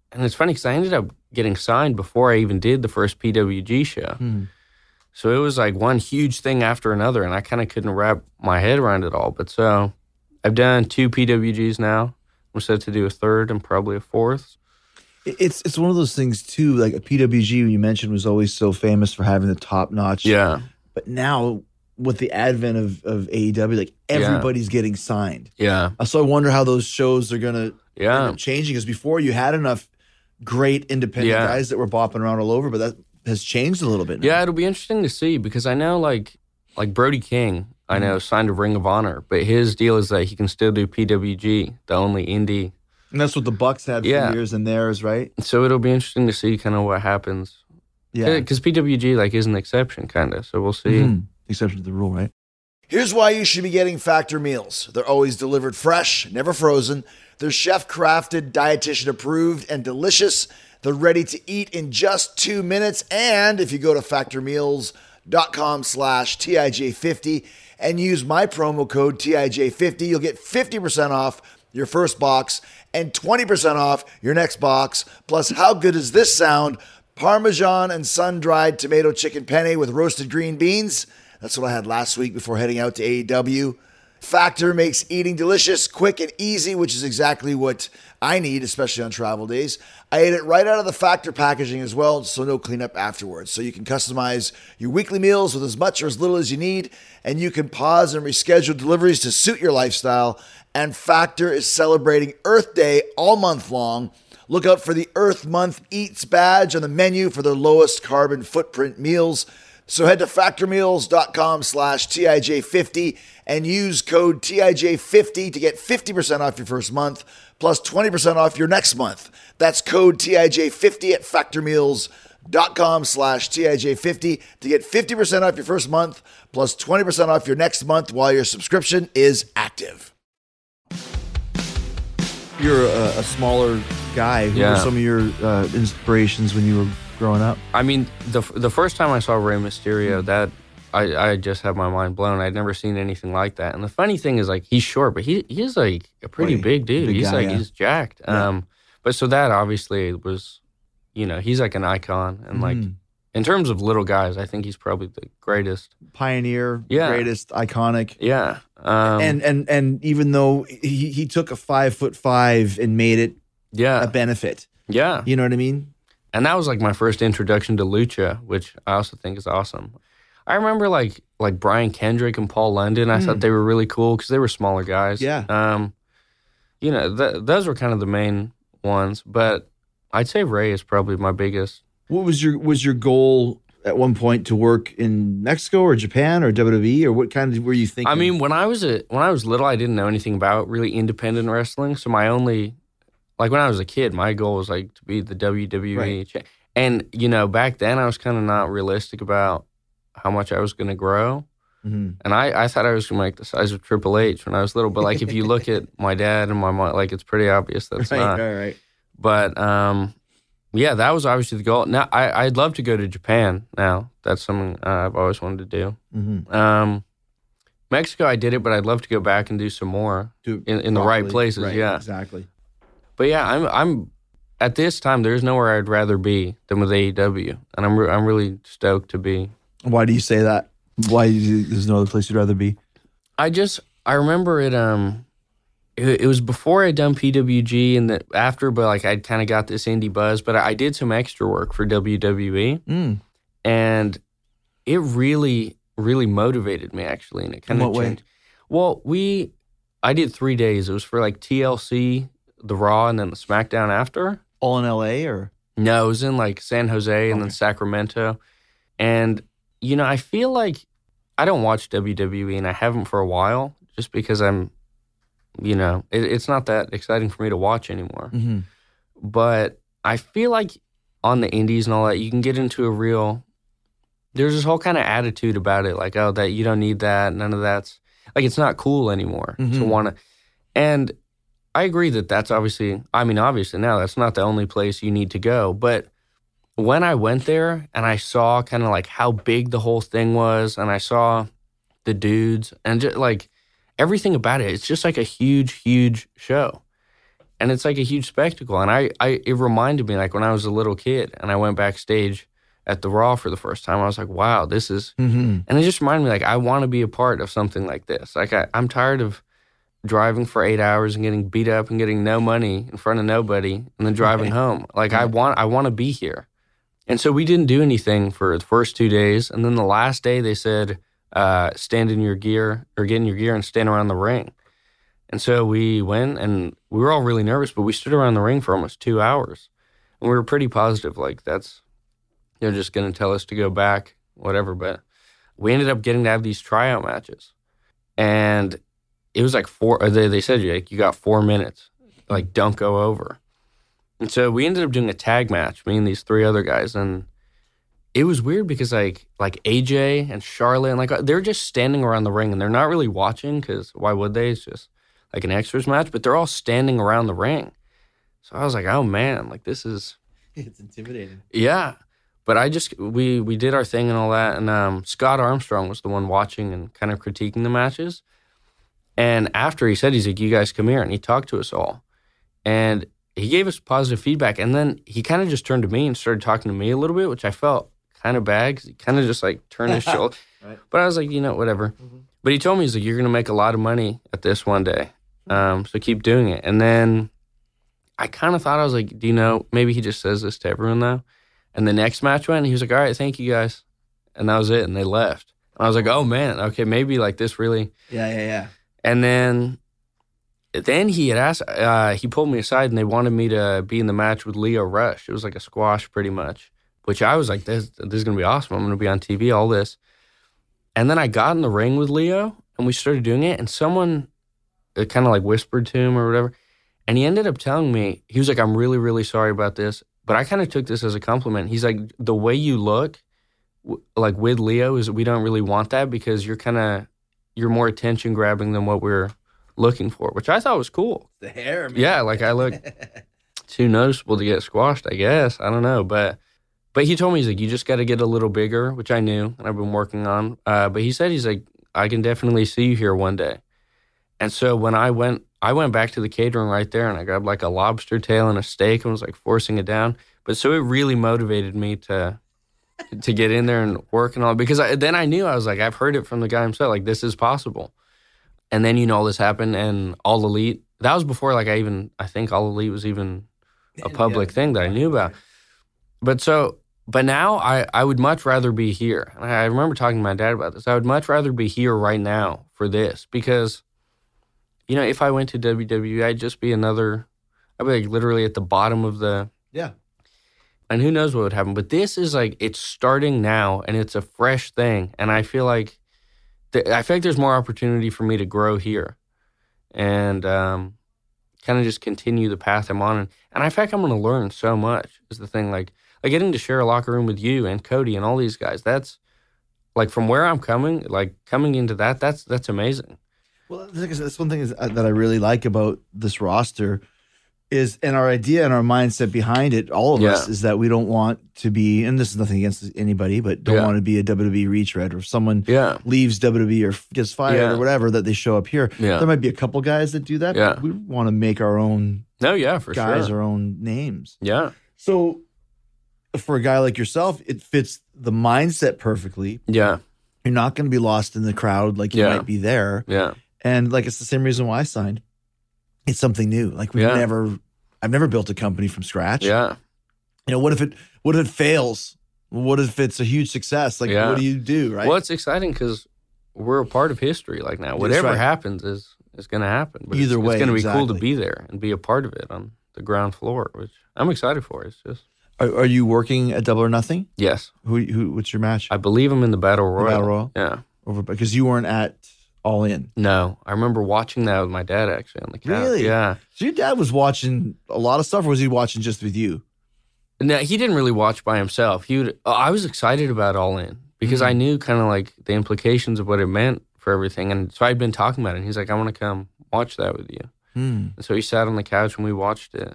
and it's funny because I ended up getting signed before I even did the first P W G show. Hmm. So it was like one huge thing after another, and I kind of couldn't wrap my head around it all. But so I've done two P W Gs now. I'm set to do a third and probably a fourth. It's it's one of those things too. Like a P W G you mentioned was always so famous for having the top notch. Yeah. But now with the advent of, of A E W, like everybody's getting signed. Yeah. Uh, So I wonder how those shows are gonna Yeah. end up changing. Because before you had enough great independent Yeah. guys that were bopping around all over, but that has changed a little bit now. Yeah, it'll be interesting to see because I know like like Brody King, I know signed to Ring of Honor, but his deal is that he can still do P W G, the only indie. And that's what the Bucks had for Yeah. years and theirs, right? So it'll be interesting to see kind of what happens. Yeah. Because P W G like is an exception, kind of. So we'll see. Mhm. Exception to the rule, right? Here's why you should be getting Factor meals. They're always delivered fresh, never frozen. They're chef-crafted, dietitian-approved, and delicious. They're ready to eat in just two minutes. And if you go to factormeals.com slash TIJ50 and use my promo code T I J fifty, you'll get fifty percent off your first box and twenty percent off your next box. Plus, how good does this sound? Parmesan and sun-dried tomato chicken penne with roasted green beans. That's what I had last week before heading out to A E W. Factor makes eating delicious, quick, and easy, which is exactly what I need, especially on travel days. I ate it right out of the Factor packaging as well, so no cleanup afterwards. So you can customize your weekly meals with as much or as little as you need, and you can pause and reschedule deliveries to suit your lifestyle. And Factor is celebrating Earth Day all month long. Look out for the Earth Month Eats badge on the menu for their lowest carbon footprint meals. So head to factormeals.com slash TIJ50 and use code T I J fifty to get fifty percent off your first month plus twenty percent off your next month. That's code T I J fifty at factormeals.com slash TIJ50 to get fifty percent off your first month plus twenty percent off your next month while your subscription is active. You're a, a smaller guy. Who Yeah. were some of your uh, inspirations when you were growing up? I mean, the the first time I saw Rey Mysterio, that I, I just had my mind blown. I'd never seen anything like that. And the funny thing is, like, he's short, but he he's like a pretty Pretty big dude. big he's guy, like yeah. he's jacked. Yeah. Um, but so that obviously was, you know, he's like an icon. And like Mhm. in terms of little guys, I think he's probably the greatest. Pioneer, Yeah. greatest, iconic. Yeah. Um, and and and even though he, he took a five foot five and made it yeah, a benefit, yeah. you know what I mean? And that was like my first introduction to lucha, which I also think is awesome. I remember like like Brian Kendrick and Paul London. I thought they were really cool because they were smaller guys. Yeah. Um, you know, th- those were kind of the main ones. But I'd say Ray is probably my biggest. What was your was your goal at one point to work in Mexico or Japan or W W E, or what kind of were you thinking? I mean, when I was a when I was little, I didn't know anything about really independent wrestling. So my only, like when I was a kid, my goal was like to be the W W E. Right. cha- And you know, back then I was kind of not realistic about how much I was going to grow. Mhm. And I, I thought I was going to make the size of Triple H when I was little. But like if you look at my dad and my mom, like it's pretty obvious that's right, not. right, right. But um, yeah, that was obviously the goal. Now I, I'd love to go to Japan. Now that's something uh, I've always wanted to do. Mhm. Um, Mexico, I did it, but I'd love to go back and do some more Do in, in the right properly. places. Right, Yeah, exactly. but yeah, I'm I'm at this time. There's nowhere I'd rather be than with A E W, and I'm re- I'm really stoked to be. Why do you say that? Why do you, there's no other place you'd rather be? I just I remember it. Um, it, it was before I'd done P W G and the, after, but like I'd kind of got this indie buzz. But I, I did some extra work for W W E, Mm. and it really really motivated me actually, and it kind In of what way? changed. Well, we I did three days. It was for like T L C, the Raw, and then the SmackDown after. All in L A or No, it was in like San Jose and then Okay. Sacramento. And, you know, I feel like I don't watch W W E and I haven't for a while just because I'm, you know, it, it's not that exciting for me to watch anymore. Mhm. But I feel like on the indies and all that, you can get into a real, there's this whole kind of attitude about it. Like, oh, that you don't need that. None of that's, like, it's not cool anymore to Mhm. want to. And I agree that that's obviously, I mean, obviously now that's not the only place you need to go. But when I went there and I saw kind of like how big the whole thing was and I saw the dudes and just like everything about it, it's just like a huge, huge show. and it's like a huge spectacle. And I, I, it reminded me like when I was a little kid and I went backstage at the Raw for the first time. I was like, wow, this is, Mm-hmm. and it just reminded me like I want to be a part of something like this. Like I, I'm tired of driving for eight hours and getting beat up and getting no money in front of nobody and then driving home. Like I want, I want to be here. And so we didn't do anything for the first two days. And then the last day they said, uh, stand in your gear or get in your gear and stand around the ring. And so we went and we were all really nervous, but we stood around the ring for almost two hours. And we were pretty positive, like that's, they're just going to tell us to go back, whatever. But we ended up getting to have these tryout matches. And it was like four, or they, they said, like, you got four minutes, like don't go over. And so we ended up doing a tag match, me and these three other guys. And it was weird because like like A J and Charlotte, and like they're just standing around the ring and they're not really watching because why would they? It's just like an extras match, but they're all standing around the ring. So I was like, oh man, like this is, It's intimidating. yeah. But I just, we we did our thing and all that. And um, Scott Armstrong was the one watching and kind of critiquing the matches. And after he said, he's like, you guys come here. And he talked to us all. And he gave us positive feedback. And then he kind of just turned to me and started talking to me a little bit, which I felt kind of bad because he kind of just like turned his shoulder. Right. But I was like, you know, whatever. Mm-hmm. But he told me, he's like, you're going to make a lot of money at this one day. Um, so keep doing it. And then I kind of thought, I was like, do you know, maybe he just says this to everyone though. And the next match went, and he was like, all right, thank you guys. And that was it. And they left. And I was like, oh man, okay, maybe like this really. Yeah, yeah, yeah. And then, then he had asked, uh, he pulled me aside and they wanted me to be in the match with Leo Rush. It was like a squash pretty much, which I was like, this, this is going to be awesome. I'm going to be on T V, all this. And then I got in the ring with Leo and we started doing it. And someone kind of like whispered to him or whatever. And he ended up telling me, he was like, I'm really, really sorry about this. But I kind of took this as a compliment. He's like, the way you look, w- like with Leo, is we don't really want that because you're kind of, you're more attention grabbing than what we're looking for, which I thought was cool. The hair, man. Yeah, like I look too noticeable to get squashed, I guess. I don't know. But but he told me, he's like, you just got to get a little bigger, which I knew and I've been working on. Uh, but he said, he's like, I can definitely see you here one day. And so when I went, I went back to the catering right there and I grabbed like a lobster tail and a steak and was like forcing it down. But so it really motivated me to to get in there and work and all, because I, then I knew, I was like, I've heard it from the guy himself, like this is possible. And then, you know, all this happened and All Elite, that was before like I even, I think All Elite was even a public Yeah. thing that I knew about. But so, but now I, I would much rather be here. And I remember talking to my dad about this. I would much rather be here right now for this because, you know, if I went to W W E, I'd just be another, I'd be like literally at the bottom of the, Yeah. and who knows what would happen. But this is like, it's starting now and it's a fresh thing. And I feel like, th- I feel like there's more opportunity for me to grow here and um, kind of just continue the path I'm on. And, and I feel like I'm going to learn so much is the thing. Like, like getting to share a locker room with you and Cody and all these guys, that's like from where I'm coming, like coming into that, that's, that's amazing. Well, that's one thing is, uh, that I really like about this roster is, and our idea and our mindset behind it, all of Yeah. us, is that we don't want to be, and this is nothing against anybody, but don't Yeah. want to be a W W E retread, or if someone Yeah. leaves W W E or gets fired Yeah. or whatever, that they show up here. Yeah. There might be a couple guys that do that, Yeah. but we want to make our own No, yeah, for guys, sure. our own names. Yeah. So for a guy like yourself, it fits the mindset perfectly. Yeah. You're not going to be lost in the crowd like you Yeah. might be there. Yeah. And like, it's the same reason why I signed. It's something new. Like we've Yeah. never, I've never built a company from scratch. Yeah. You know, what if it, what if it fails? What if it's a huge success? Like, Yeah. what do you do? Right. Well, it's exciting because we're a part of history. Like now, whatever right. happens is is going to happen. But Either it's, way, it's going to be cool exactly. to be there and be a part of it on the ground floor, which I'm excited for. It's just Are, are you working at Double or Nothing? yes, Who, who, what's your match? I believe I'm in the battle royal. Battle Royal? Yeah. Over, because you weren't at All In. No, I remember watching that with my dad actually on the couch. Really? Yeah. So your dad was watching a lot of stuff, or was he watching just with you? No, he didn't really watch by himself. He would. I was excited about All In because I knew kind of like the implications of what it meant for everything, and so I'd been talking about it. And he's like, "I want to come watch that with you." Hmm. And so he sat on the couch and we watched it.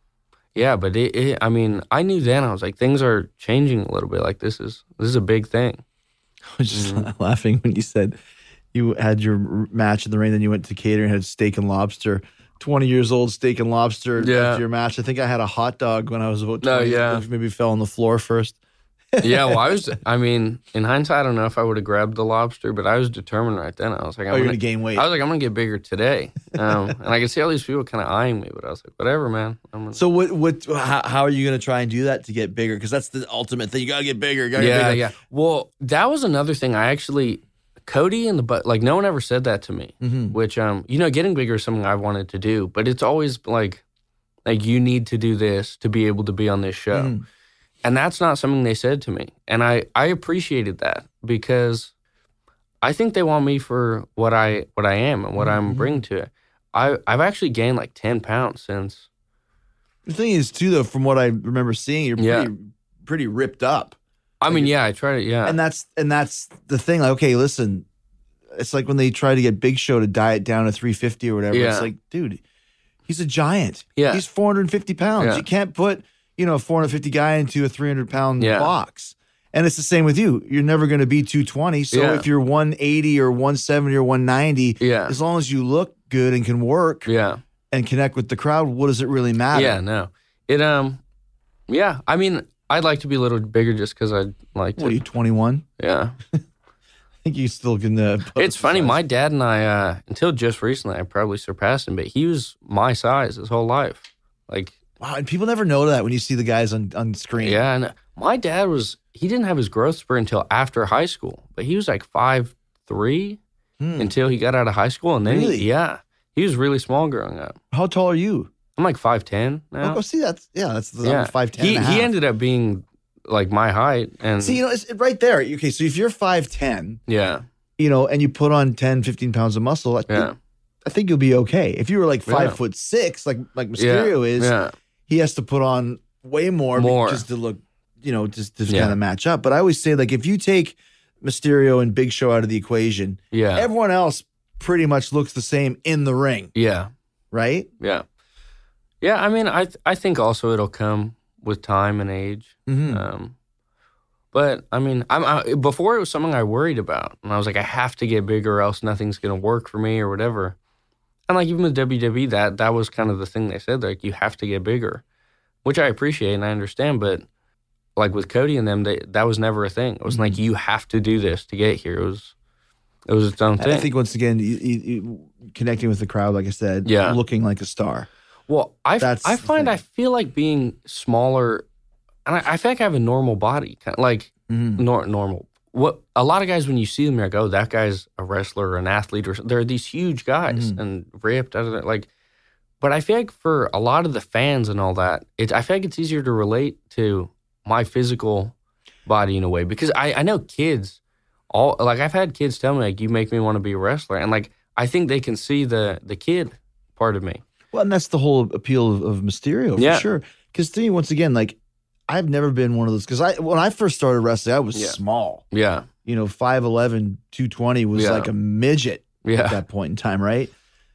Yeah, but it, it. I mean, I knew then. I was like, things are changing a little bit. Like this is this is a big thing. I was just laughing when you said you had your match in the ring, then you went to catering and had steak and lobster. twenty years old steak and lobster Yeah. after your match. I think I had a hot dog when I was about No, twenty. yeah. Which maybe fell on the floor first. Yeah, well, I was, I mean, in hindsight, I don't know if I would have grabbed the lobster, but I was determined right then. I was like, I'm Oh, you're gonna, going to gain weight. I was like, I'm going to get bigger today. Um, and I could see all these people kind of eyeing me, but I was like, whatever, man. I'm gonna, So what? What? How, how are you going to try and do that to get bigger? Because that's the ultimate thing. You got to get bigger. You gotta yeah, get bigger. yeah. Well, that was another thing. I actually, Cody and the, but like, no one ever said that to me, Mhm. which, um, you know, getting bigger is something I wanted to do, but it's always like, like, you need to do this to be able to be on this show. Mhm. And that's not something they said to me. And I, I appreciated that because I think they want me for what I what I am and what I'm bringing to it. I, I've actually gained like ten pounds since. The thing is, too, though, from what I remember seeing, you're Yeah. pretty, pretty ripped up. I mean, yeah, I try to, yeah. And that's and that's the thing. Like, okay, listen, it's like when they try to get Big Show to diet down to three fifty or whatever. Yeah. It's like, dude, he's a giant. Yeah. He's four hundred fifty pounds. Yeah. You can't put, you know, a four hundred fifty guy into a three hundred pound Yeah. box. And it's the same with you. You're never going to be two twenty. So Yeah. if you're one eighty or one seventy or one ninety, Yeah. as long as you look good and can work yeah. and connect with the crowd, what does it really matter? Yeah, no. It, um, yeah, I mean, I'd like to be a little bigger just because I'd like to. What are you, twenty-one? Yeah. I think you still can. Uh, put It's up the funny. size. My dad and I, uh, until just recently, I probably surpassed him, but he was my size his whole life. Like, Wow, and people never know that when you see the guys on, on screen. yeah. And my dad was, he didn't have his growth spurt until after high school, but he was like five three Hmm. until he got out of high school. And then, he- Really? yeah, he was really small growing up. How tall are you? I'm like five ten now. Oh, see, that's yeah, that's the yeah. five ten. He, he ended up being like my height. And See, you know, it's right there. Okay, so if you're five ten, yeah, you know, and you put on ten, fifteen pounds of muscle, I think, yeah, I think you'll be okay. If you were like five Yeah. foot six, like like yeah, Mysterio is, yeah, he has to put on way more, More. just to look, you know, just to Yeah. kind of match up. But I always say, like, if you take Mysterio and Big Show out of the equation, yeah, everyone else pretty much looks the same in the ring, yeah. right? Yeah. Yeah, I mean, I th- I think also it'll come with time and age. Mhm. Um, but I mean, I'm I, before it was something I worried about, and I was like, I have to get bigger, or else nothing's gonna work for me, or whatever. And like even with W W E, that that was kind of the thing they said, like you have to get bigger, which I appreciate and I understand. But like with Cody and them, they, that was never a thing. It was like you have to do this to get here. It was it was its own And thing. I think once again, you, you, you, connecting with the crowd, like I said, Yeah. looking like a star. Well, I That's I the find thing. I feel like being smaller, and I, I feel like I have a normal body, kind of like Mhm. nor, normal. What a lot of guys when you see them, you're like, oh, that guy's a wrestler or an athlete, or they're these huge guys Mhm. and ripped. I don't know, like, but I feel like for a lot of the fans and all that, it I feel like it's easier to relate to my physical body in a way because I I know kids all like I've had kids tell me like you make me want to be a wrestler, and like I think they can see the the kid part of me. Well, and that's the whole appeal of, of Mysterio for Yeah. sure. Because to me, once again, like I've never been one of those. Because I when I first started wrestling, I was Yeah. small. Yeah, You know, five eleven, two twenty was Yeah. like a midget at yeah, that point in time, right?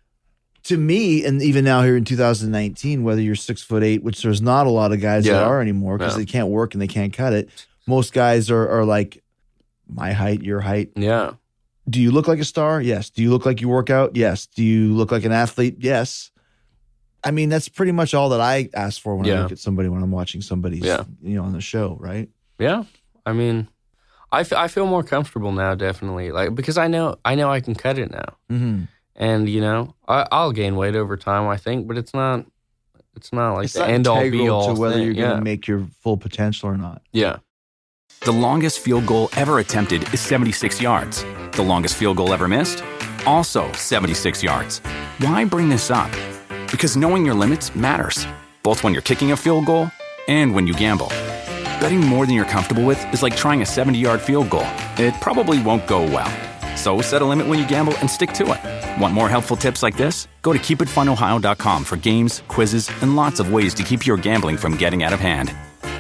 To me, and even now here in two thousand nineteen, whether you're six foot eight, which there's not a lot of guys that Yeah. are anymore because Yeah. they can't work and they can't cut it. Most guys are are like my height, your height. yeah. Do you look like a star? Yes. Do you look like you work out? Yes. Do you look like an athlete? Yes. I mean, that's pretty much all that I ask for when I Yeah. look at somebody when I'm watching somebody's, Yeah. you know, on the show, right? Yeah, I mean, I, f- I feel more comfortable now, definitely, like because I know I know I can cut it now, Mm-hmm. and you know I, I'll gain weight over time, I think, but it's not it's not like It's the not end all be integral all to whether thing. you're going to yeah. make your full potential or not. yeah, The longest field goal ever attempted is seventy-six yards. The longest field goal ever missed? Also seventy-six yards. Why bring this up? Because knowing your limits matters, both when you're kicking a field goal and when you gamble. Betting more than you're comfortable with is like trying a seventy-yard field goal. It probably won't go well. So set a limit when you gamble and stick to it. Want more helpful tips like this? Go to keep it fun ohio dot com for games, quizzes, and lots of ways to keep your gambling from getting out of hand.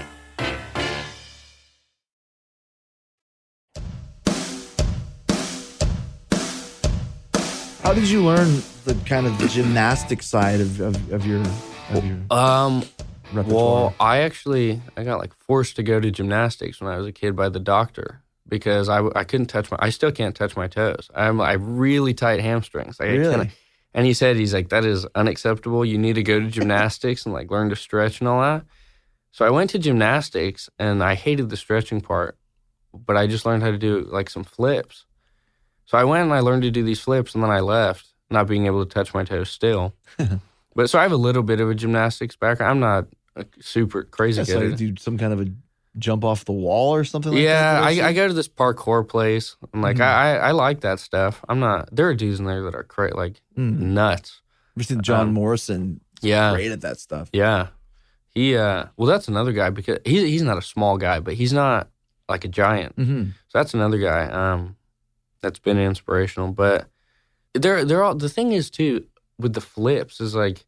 How did you learn the kind of the gymnastic side of, of, of your of your um, repertoire? well, I actually I got like forced to go to gymnastics when I was a kid by the doctor because I, I couldn't touch my I still can't touch my toes. I'm I have really tight hamstrings. Like, I Really? cannot- And he said, he's like, that is unacceptable. You need to go to gymnastics and like learn to stretch and all that. So I went to gymnastics and I hated the stretching part, but I just learned how to do like some flips. So I went and I learned to do these flips and then I left, not being able to touch my toes still. But so I have a little bit of a gymnastics background. I'm not a super crazy That's good like at it. do some kind of a jump off the wall or something like Yeah, that? I, I go to this parkour place. I'm like, Mhm. I, I I like that stuff. I'm not, there are dudes in there that are cra- like Mm. nuts. I've seen John Um, Morrison Yeah. great at that stuff. Yeah. He, uh, well, that's another guy because he's, he's not a small guy, but he's not like a giant. Mm-hmm. So that's another guy um, that's been inspirational. But they're, they're all, the thing is, too, with the flips is like,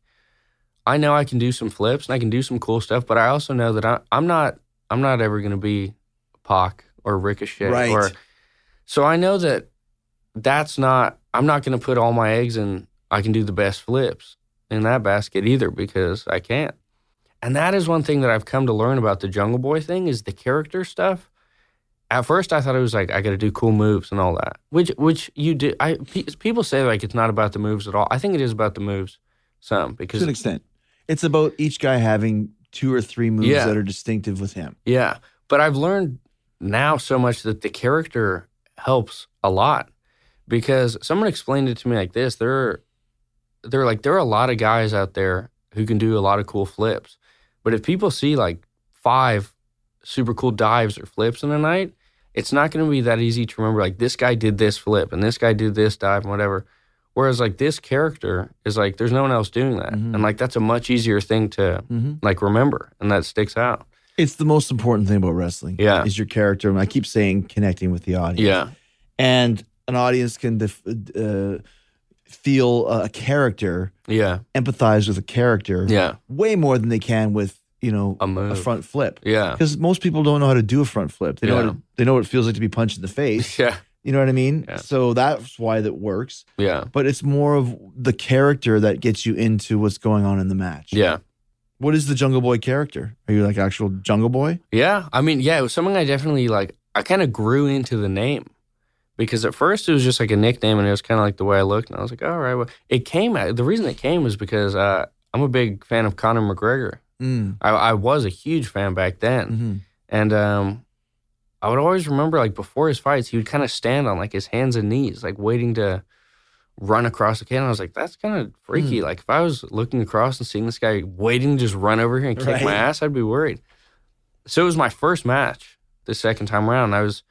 I know I can do some flips and I can do some cool stuff, but I also know that I, I'm not, I'm not ever going to be Pac or Ricochet. Right. Or, so I know that that's not, I'm not going to put all my eggs in, I can do the best flips in that basket either because I can't. And that is one thing that I've come to learn about the Jungle Boy thing is the character stuff. At first, I thought it was like, I got to do cool moves and all that, which which you do. I, pe- people say like it's not about the moves at all. I think it is about the moves some because, To an extent. It's about each guy having two or three moves Yeah. that are distinctive with him. yeah. But I've learned now so much that the character helps a lot because someone explained it to me like this. There are, there are like, there are a lot of guys out there who can do a lot of cool flips. But if people see like five super cool dives or flips in a night, it's not going to be that easy to remember, like, this guy did this flip and this guy did this dive and whatever. Whereas, like, this character is like, there's no one else doing that. Mhm. And, like, that's a much easier thing to, Mm-hmm. like, remember. And that sticks out. It's the most important thing about wrestling. Yeah. Is your character. And I keep saying connecting with the audience. Yeah. And an audience can def- uh, feel a character, Yeah. empathize with a character Yeah. way more than they can with, you know, A move. front flip. Yeah. Because most people don't know how to do a front flip. They know, Yeah. what it, they know what it feels like to be punched in the face. Yeah. You know what I mean? Yeah. So that's why that works. Yeah. But it's more of the character that gets you into what's going on in the match. Yeah. What is the Jungle Boy character? Are you like actual Jungle Boy? Yeah. I mean, yeah, it was something I definitely, like, I kind of grew into the name. Because at first it was just like a nickname and it was kind of like the way I looked. And I was like, all right, well, it came, the reason it came was because uh, I'm a big fan of Conor McGregor. Mm. I, I was a huge fan back then. Mm-hmm. And um, I would always remember, like, before his fights, he would kind of stand on, like, his hands and knees, like, waiting to run across the cage. And I was like, that's kind of freaky. Mm. Like, if I was looking across and seeing this guy waiting to just run over here and kick Right. my ass, I'd be worried. So it was my first match the second time around. I was,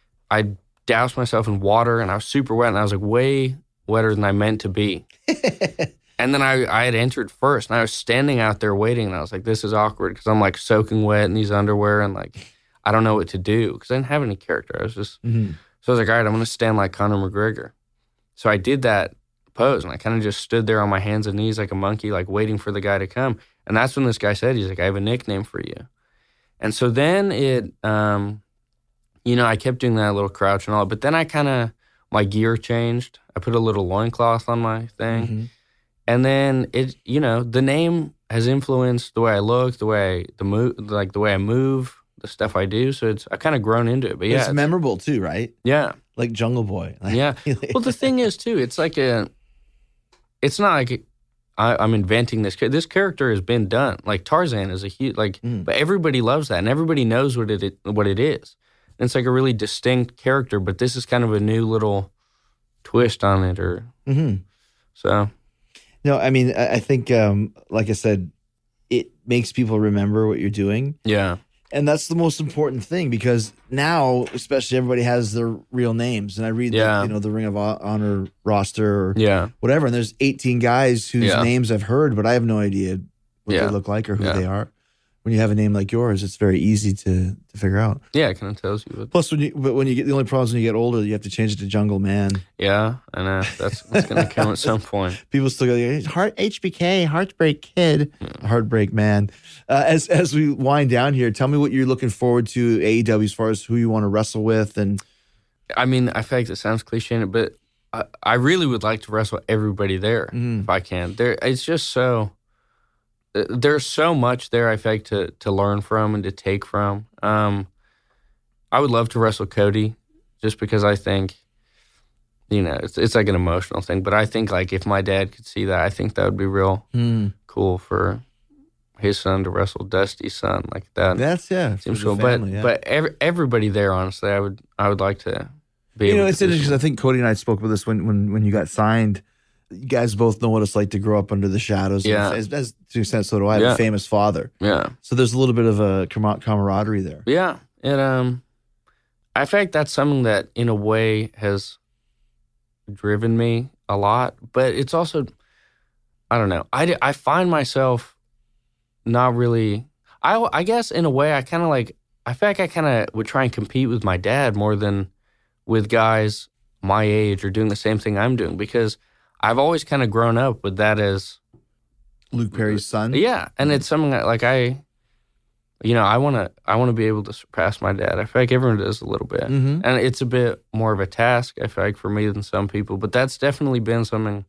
I doused myself in water and I was super wet and I was like way wetter than I meant to be. And then I, I had entered first and I was standing out there waiting and I was like, this is awkward because I'm like soaking wet in these underwear and like, I don't know what to do because I didn't have any character. I was just, Mm-hmm. so I was like, all right, I'm going to stand like Conor McGregor. So I did that pose and I kind of just stood there on my hands and knees like a monkey, like waiting for the guy to come. And that's when this guy said, he's like, I have a nickname for you. And so then it, um, you know, I kept doing that little crouch and all, but then I kind of, my gear changed. I put a little loincloth on my thing. Mm-hmm. And then it, you know, the name has influenced the way I look, the way I, the move, like the way I move, the stuff I do. So it's, I kind of grown into it, but yeah. It's memorable too, right? Yeah. Like Jungle Boy. Yeah. Well, the thing is too, it's like a, it's not like I, I'm inventing this. This character has been done. Like Tarzan is a huge, like, Mm. but everybody loves that and everybody knows what it, what it is. And it's like a really distinct character, but this is kind of a new little twist on it or, Mm-hmm. so. No, I mean, I I think, um, like I said, it makes people remember what you're doing. Yeah. And that's the most important thing because now, especially everybody has their real names. And I read, Yeah. the, you know, the Ring of Honor roster or Yeah. whatever. And there's eighteen guys whose Yeah. names I've heard, but I have no idea what Yeah. they look like or who Yeah. they are. When you have a name like yours, it's very easy to to figure out. Yeah. It kind of tells you what, Plus, when you but when you get the only problem is when you get older, you have to change it to Jungle Man. yeah. I know. That's, that's going to come at some point. People still go, Heart H B K, Heartbreak Kid, Heartbreak Man. Uh, as as we wind down here, tell me what you're looking forward to A E W as far as who you want to wrestle with, and I mean, I feel like it sounds cliche, but I, I really would like to wrestle everybody there Mhm. if I can. There, it's just so uh, there's so much there. I feel like to to learn from and to take from. Um, I would love to wrestle Cody, just because I think you know, it's it's like an emotional thing. But I think like if my dad could see that, I think that would be real Mm. cool for his son to wrestle Dusty's son like that. That's yeah. Seems for cool. the family, but yeah. but every, everybody there, honestly, I would I would like to be you able know, to it's interesting do because I think Cody and I spoke about this when when when you got signed. You guys both know what it's like to grow up under the shadows. Yeah. As, as to an extent, so do I. I have Yeah. a famous father. Yeah. So there's a little bit of a camar- camaraderie there. Yeah. It um I feel like that's something that in a way has driven me a lot, but it's also I don't know. I, I find myself not really I I guess in a way I kind of like I feel like I kind of would try and compete with my dad more than with guys my age or doing the same thing I'm doing because I've always kind of grown up with that as Luke Perry's son. yeah, and it's something that, like I, you know, I want to I want to be able to surpass my dad. I feel like everyone does a little bit, Mhm. and it's a bit more of a task. I feel like for me than some people, but that's definitely been something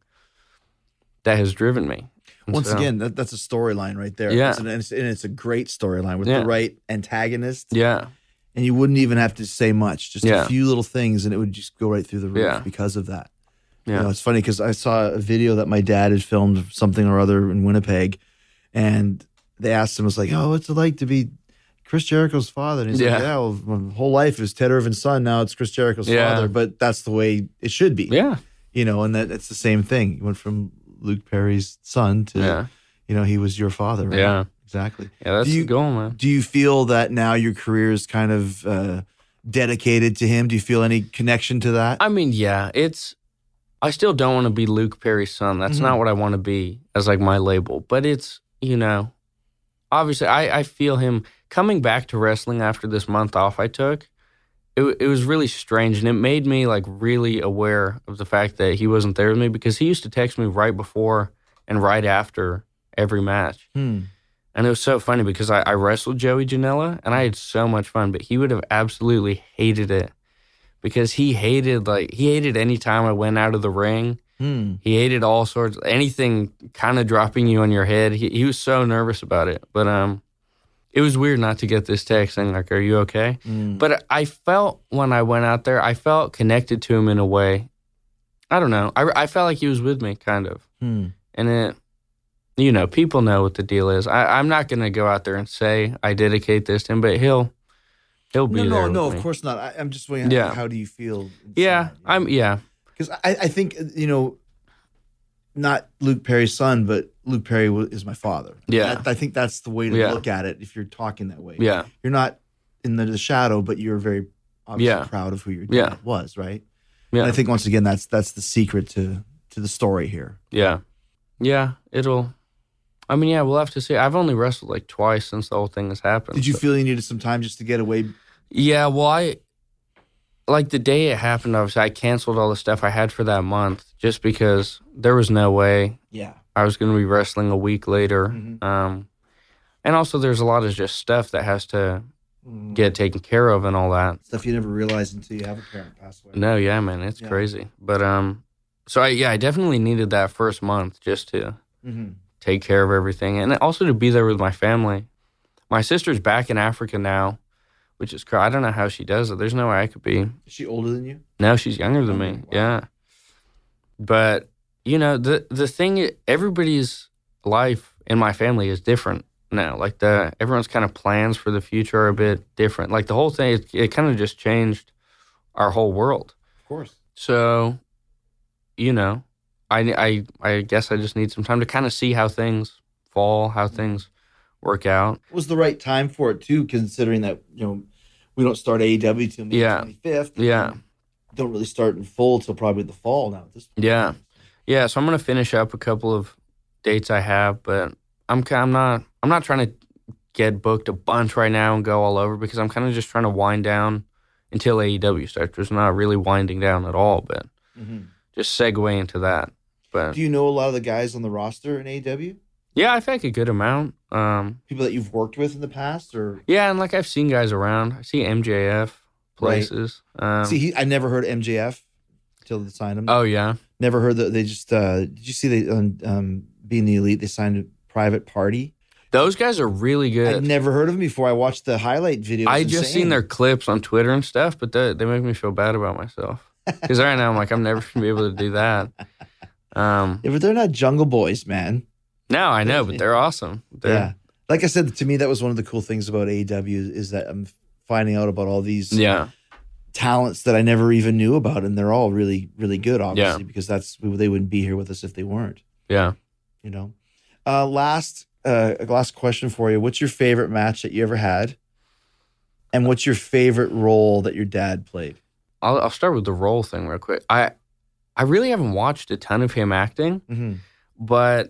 that has driven me. And Once so- again, that, that's a storyline right there. Yeah. It's an- and, it's, and it's a great storyline with Yeah. the right antagonist. yeah, And you wouldn't even have to say much, just Yeah. a few little things, and it would just go right through the roof Yeah. because of that. yeah, You know, it's funny because I saw a video that my dad had filmed of something or other in Winnipeg, and they asked him, "Was like, oh, what's it like to be Chris Jericho's father?" And he's Yeah. like, "Yeah, well, my whole life is Ted Irvin's son. Now it's Chris Jericho's Yeah. father." But that's the way it should be. yeah, You know, and that it's the same thing. You went from Luke Perry's son to, yeah, you know, he was your father. Right? Yeah. exactly. yeah. That's Do you- the goal, man. Do you feel that now your career is kind of uh, dedicated to him? Do you feel any connection to that? I mean, yeah, it's. I still don't want to be Luke Perry's son. That's Mhm. not what I want to be as like my label. But it's, you know, obviously I, I feel him coming back to wrestling after this month off I took. It, it was really strange, and it made me like really aware of the fact that he wasn't there with me because he used to text me right before and right after every match. Hmm. And it was so funny because I, I wrestled Joey Janela and I had so much fun, but he would have absolutely hated it because he hated like he hated any time I went out of the ring. Hmm. He hated all sorts anything kind of dropping you on your head. He he was so nervous about it. But um it was weird not to get this text saying like, "Are you okay?" Hmm. But I felt when I went out there, I felt connected to him in a way. I don't know. I, I felt like he was with me kind of. Hmm. And it, you know, people know what the deal is. I, I'm not going to go out there and say I dedicate this to him, but he'll he'll be No, there. no, no. with Of me. course not. I, I'm just wondering. Yeah. How, how do you feel? Yeah, I'm. Yeah, Because I, I think you know, not Luke Perry's son, but Luke Perry wa- is my father. Yeah. I, I think that's the way to Yeah. look at it. If you're talking that way, yeah, you're not in the, the shadow, but you're very obviously Yeah. proud of who your dad Yeah. was, right? yeah, And I think once again, that's that's the secret to to the story here. yeah, yeah. It'll. I mean, yeah, we'll have to see. I've only wrestled like twice since the whole thing has happened. Did you so- feel you needed some time just to get away? Yeah, well, I like the day it happened. Obviously, I canceled all the stuff I had for that month just because there was no way Yeah. I was going to be wrestling a week later. Mhm. Um, and also, there's a lot of just stuff that has to get taken care of and all that. Stuff you never realize until you have a parent pass away. No, yeah, man, it's Yeah. crazy. But um, so I yeah, I definitely needed that first month just to Mm-hmm. take care of everything, and also to be there with my family. My sister's back in Africa now, which is crazy. I don't know how she does it. There's no way I could be. Is she older than you? No, she's younger than Oh, me. wow. Yeah. But, you know, the the thing, everybody's life in my family is different now. Like, the everyone's kind of plans for the future are a bit different. Like, the whole thing, it, it kind of just changed our whole world. Of course. So, you know, I, I, I guess I just need some time to kind of see how things fall, how things work out. It was the right time for it too, considering that you know we don't start A E W till May Yeah. twenty-fifth. Yeah. Don't really start in full till probably the fall now. At this point. Yeah. Yeah, so I'm gonna finish up a couple of dates I have, but I'm ki- I'm not I'm not trying to get booked a bunch right now and go all over because I'm kind of just trying to wind down until A E W starts. It's not really winding down at all, but Mhm. just segue into that. But Do you know a lot of the guys on the roster in A E W? yeah, I think a good amount. Um, People that you've worked with in the past, or yeah, and like I've seen guys around. I see M J F places. Um, see, he, I never heard M J F until they signed him. oh yeah, Never heard that they just. Uh, did you see they on um, Being the Elite? They signed a Private Party. those guys are really good. I'd never heard of them before. I watched the highlight video. I just seen their clips on Twitter and stuff, but they, they make me feel bad about myself. Because right now I'm like, I'm never going to be able to do that. Um, Yeah, but they're not Jungle Boys, man. no, I know, but they're awesome. They're, Yeah. Like I said, to me, that was one of the cool things about A E W is that I'm finding out about all these Yeah. talents that I never even knew about. And they're all really, really good, obviously, Yeah. because that's they wouldn't be here with us if they weren't, Yeah. you know? Uh, last, uh, last question for you. What's your favorite match that you ever had? And what's your favorite role that your dad played? I'll, I'll start with the role thing real quick. I, I really haven't watched a ton of him acting, Mm-hmm. but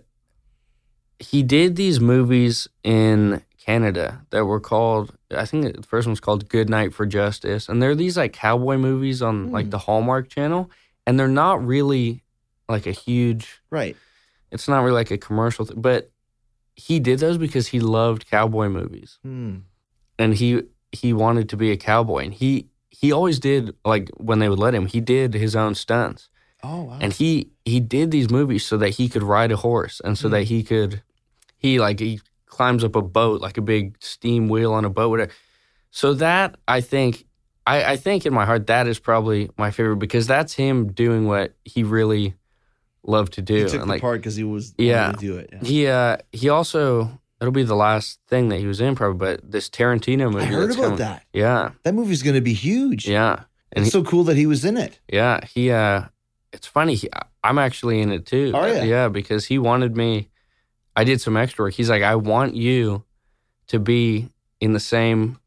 he did these movies in Canada that were called, I think the first one's called Good Night for Justice. And they're these like cowboy movies on like the Hallmark Channel. And they're not really like a huge, Right. it's not really like a commercial thing, but he did those because he loved cowboy movies. Hmm. And he he wanted to be a cowboy. And he he always did, like when they would let him, he did his own stunts. Oh, wow. And he he did these movies so that he could ride a horse and so that he could he like he climbs up a boat, like a big steam wheel on a boat, whatever. So that I think I, I think in my heart that is probably my favorite because that's him doing what he really loved to do. he took and the like part because he was Yeah. wanted to do it. Yeah. he uh he also it'll be the last thing that he was in probably, but this Tarantino movie. I heard that's about coming- that. Yeah. That movie's going to be huge. Yeah. And It's he, so cool that he was in it. yeah, he uh it's funny, he, I'm actually in it too. Are ya? Yeah, because he wanted me I did some extra work. He's like, I want you to be in the same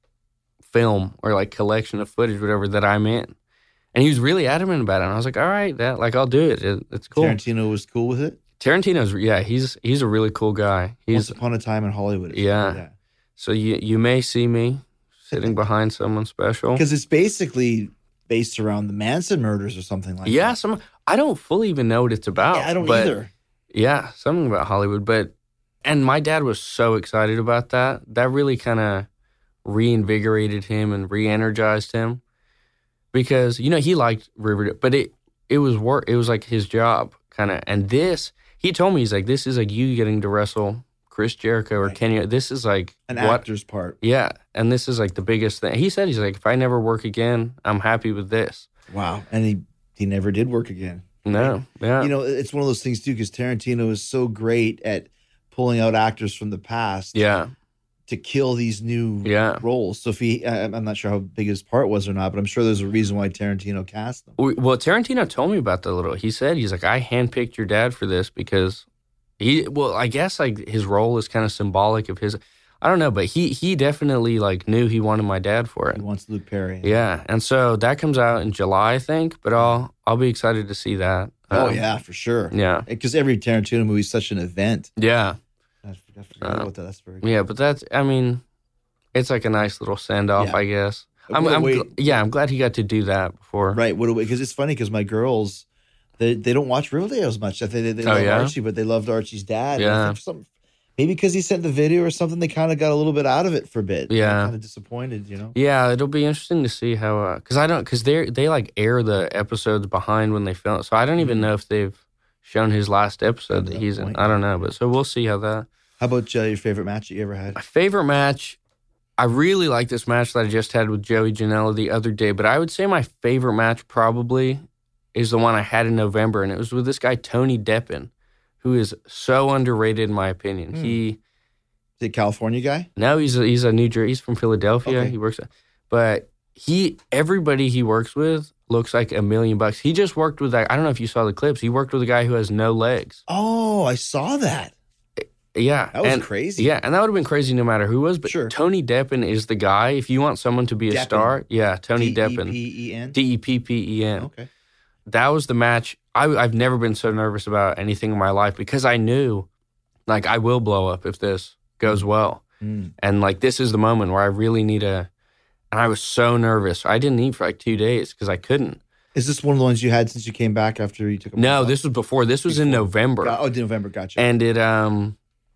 film or like collection of footage, whatever, that I'm in. And he was really adamant about it. And I was like, all right, that like I'll do it. it it's cool. Tarantino was cool with it. Tarantino's yeah, he's he's a really cool guy. Once He's Upon a Time in Hollywood. Yeah. so you you may see me sitting behind someone special. Because it's basically based around the Manson murders or something like Yeah, that. some I don't fully even know what it's about. Yeah, I don't but either. Yeah, something about Hollywood, but and my dad was so excited about that. That really kind of reinvigorated him and re-energized him because you know he liked Riverdale, but it it was work. It was like his job kind of. And this, he told me he's like, this is like you getting to wrestle Chris Jericho or Right. Kenny. This is like An what? actor's part. Yeah, and this is like the biggest thing. He said he's like, if I never work again, I'm happy with this. Wow. And he, he never did work again. No, yeah, You know, it's one of those things too, because Tarantino is so great at pulling out actors from the past yeah, to kill these new Yeah. roles. So if he, I- I'm not sure how big his part was or not, but I'm sure there's a reason why Tarantino cast them. We- Well, Tarantino told me about that a little. He said he's like, I handpicked your dad for this because he. Well, I guess like his role is kind of symbolic of his. I don't know, but he he definitely like knew he wanted my dad for it. He wants Luke Perry. Yeah, and so that comes out in July, I think. But I'll I'll be excited to see that. Oh Um, yeah, for sure. yeah, Because every Tarantino movie is such an event. yeah, I forgot, I forgot Uh, about that. That's very cool. yeah. But that's. I mean, it's like a nice little send off, Yeah. I guess. What I'm, a I'm way- gl- yeah, I'm glad he got to do that before. Right. What? Because it's funny because my girls, they they don't watch Riverdale as much. I think they, they Oh, love yeah? Archie, but they loved Archie's dad. And I Yeah. think for some, maybe because he sent the video or something, they kind of got a little bit out of it for a bit. Yeah. Kind of disappointed, you know. Yeah, it'll be interesting to see how because I don't because they they like air the episodes behind when they film, so I don't even know if they've shown his last episode that that he's in. point, I don't know, but so we'll see how that. How about uh, your favorite match that you ever had? My favorite match, I really like this match that I just had with Joey Janela the other day, but I would say my favorite match probably is the one I had in November, and it was with this guy Tony Deppen, who is so underrated in my opinion. Hmm. He. The California guy? No, he's a, he's a New Jersey. He's from Philadelphia. Okay. He works, but he everybody he works with looks like a million bucks. He just worked with that. I don't know if you saw the clips. He worked with a guy who has no legs. Oh, I saw that. Yeah, That was and- crazy. Yeah, and that would have been crazy no matter who was. But Sure. Tony Deppen is the guy. If you want someone to be a Deppen. star, yeah, Tony Deppen, D E P E N? D E P P E N. Okay. That was the match. I, I've never been so nervous about anything in my life because I knew, like, I will blow up if this goes well. Mm. And like this is the moment where I really need a. And I was so nervous. I didn't eat for like two days because I couldn't. Is this one of the ones you had since you came back after you took a No, month off? this was before. This was in November, Got- oh, November, gotcha. and it. Um,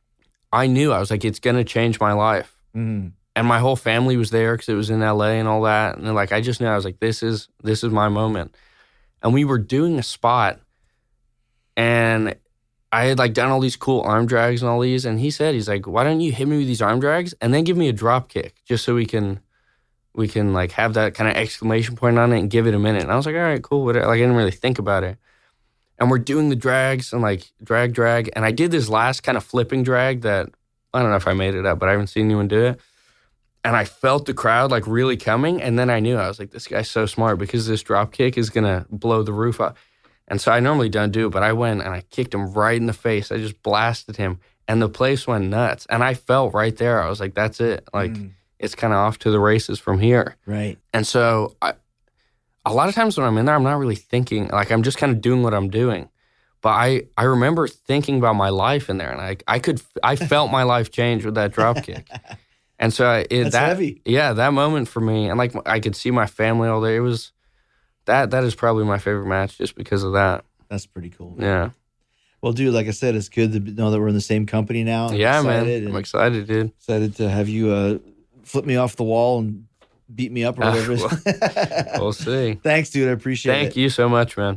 I knew I was like, it's gonna change my life, Mm. and my whole family was there because it was in L A and all that. And then, like, I just knew I was like, this is this is my moment. And we were doing a spot, and I had like done all these cool arm drags and all these, and he said, he's like, why don't you hit me with these arm drags and then give me a drop kick just so we can we can like have that kind of exclamation point on it and give it a minute. And I was like, all right, cool. Whatever. Like I didn't really think about it. And we're doing the drags and like drag, drag. And I did this last kind of flipping drag that I don't know if I made it up, but I haven't seen anyone do it. And I felt the crowd like really coming. And then I knew, I was like, this guy's so smart because this drop kick is going to blow the roof up. And so I normally don't do it, but I went and I kicked him right in the face. I just blasted him and the place went nuts. And I felt right there. I was like, that's it. Like mm. it's kind of off to the races from here. Right. And so I, a lot of times when I'm in there, I'm not really thinking, like I'm just kind of doing what I'm doing. But I, I remember thinking about my life in there, and I I could I felt my life change with that drop kick. And so I, it, That's that heavy. Yeah, that moment for me, and like I could see my family all there. It was that that is probably my favorite match just because of that. That's pretty cool. Yeah. Well, dude, like I said, it's good to know that we're in the same company now. I'm yeah, man. and I'm excited, dude. Excited to have you uh, flip me off the wall and beat me up or whatever. Uh, we'll, we'll see. Thanks, dude. I appreciate Thank it. Thank you so much, man.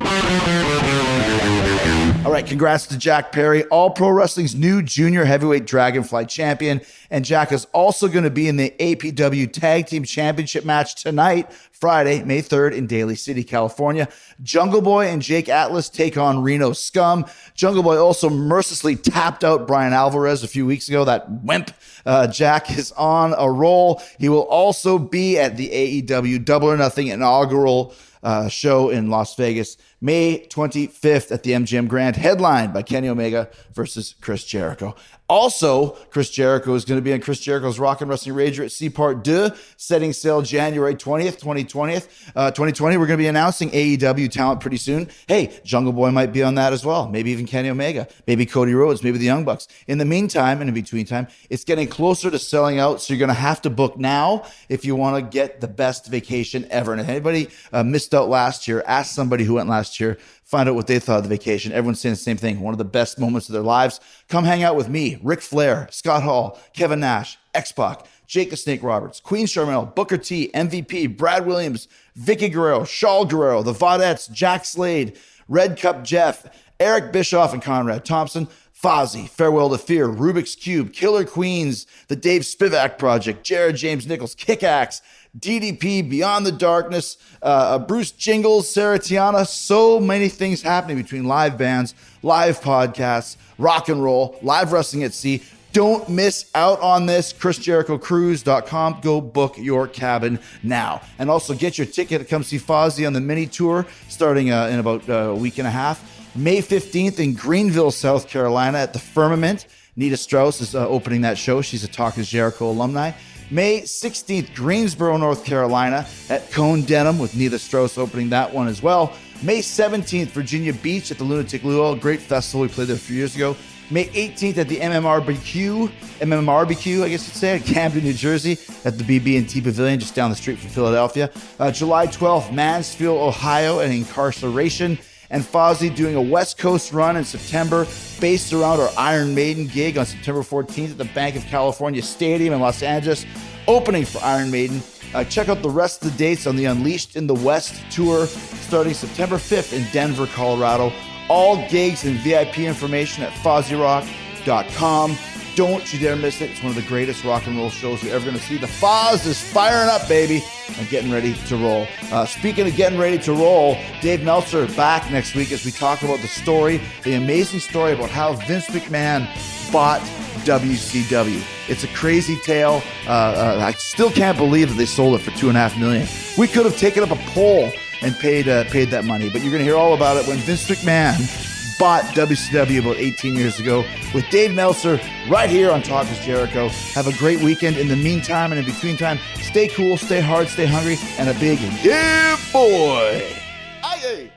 All right, congrats to Jack Perry, All Pro Wrestling's new junior heavyweight Dragonfly champion. And Jack is also going to be in the A P W Tag Team Championship match tonight, Friday, May third in Daly City, California. Jungle Boy and Jake Atlas take on Reno Scum. Jungle Boy also mercilessly tapped out Brian Alvarez a few weeks ago, that wimp. Uh, Jack is on a roll. He will also be at the A E W Double or Nothing inaugural uh, show in Las Vegas, May twenty-fifth at the M G M Grand, headlined by Kenny Omega versus Chris Jericho. Also, Chris Jericho is going to be on Chris Jericho's Rockin' Wrestling Rager at Seaport deux, setting sail January twentieth, twenty twenty. Uh, twenty twenty, we're going to be announcing A E W talent pretty soon. Hey, Jungle Boy might be on that as well. Maybe even Kenny Omega. Maybe Cody Rhodes. Maybe the Young Bucks. In the meantime, and in between time, it's getting closer to selling out, so you're going to have to book now if you want to get the best vacation ever. And if anybody uh, missed out last year, ask somebody who went last year. Find out what they thought of the vacation. Everyone's saying the same thing. One of the best moments of their lives. Come hang out with me, Ric Flair, Scott Hall, Kevin Nash, X-Pac, Jake the Snake Roberts, Queen Charmel, Booker T, M V P, Brad Williams, Vicky Guerrero, Shaul Guerrero, the Vaudettes, Jack Slade, Red Cup Jeff, Eric Bischoff and Conrad Thompson, Fozzy, Farewell to Fear, Rubik's Cube, Killer Queens, the Dave Spivak Project, Jared James Nichols, Kickaxe, D D P, Beyond the Darkness, uh, Bruce Jingles, Sarah Tiana. So many things happening between live bands, live podcasts, rock and roll, live wrestling at sea. Don't miss out on this. Chris Jericho Cruise dot com. Go book your cabin now. And also get your ticket to come see Fozzy on the mini tour starting uh, in about uh, a week and a half. May fifteenth in Greenville, South Carolina at the Firmament. Nita Strauss is uh, opening that show. She's a Talk is Jericho alumni. May sixteenth, Greensboro, North Carolina at Cone Denim with Nita Strauss opening that one as well. May seventeenth, Virginia Beach at the Lunatic Luau. Great festival. We played there a few years ago. May eighteenth at the M M R B Q, M M R B Q, I guess you'd say, at Camden, New Jersey at the B B and T Pavilion just down the street from Philadelphia. Uh, July twelfth, Mansfield, Ohio at Incarceration. And Fozzy doing a West Coast run in September based around our Iron Maiden gig on September fourteenth at the Bank of California Stadium in Los Angeles, opening for Iron Maiden. Uh, check out the rest of the dates on the Unleashed in the West tour starting September fifth in Denver, Colorado. All gigs and V I P information at Fozzy Rock dot com. Don't you dare miss it. It's one of the greatest rock and roll shows you're ever going to see. The Foz is firing up, baby, and getting ready to roll. Uh, speaking of getting ready to roll, Dave Meltzer back next week as we talk about the story, the amazing story about how Vince McMahon bought W C W. It's a crazy tale. Uh, uh, I still can't believe that they sold it for two and a half million. We could have taken up a poll and paid uh, paid that money, but you're going to hear all about it when Vince McMahon bought W C W about eighteen years ago with Dave Meltzer right here on Talk is Jericho. Have a great weekend. In the meantime and in between time, stay cool, stay hard, stay hungry, and a big yeah boy. Aye, aye.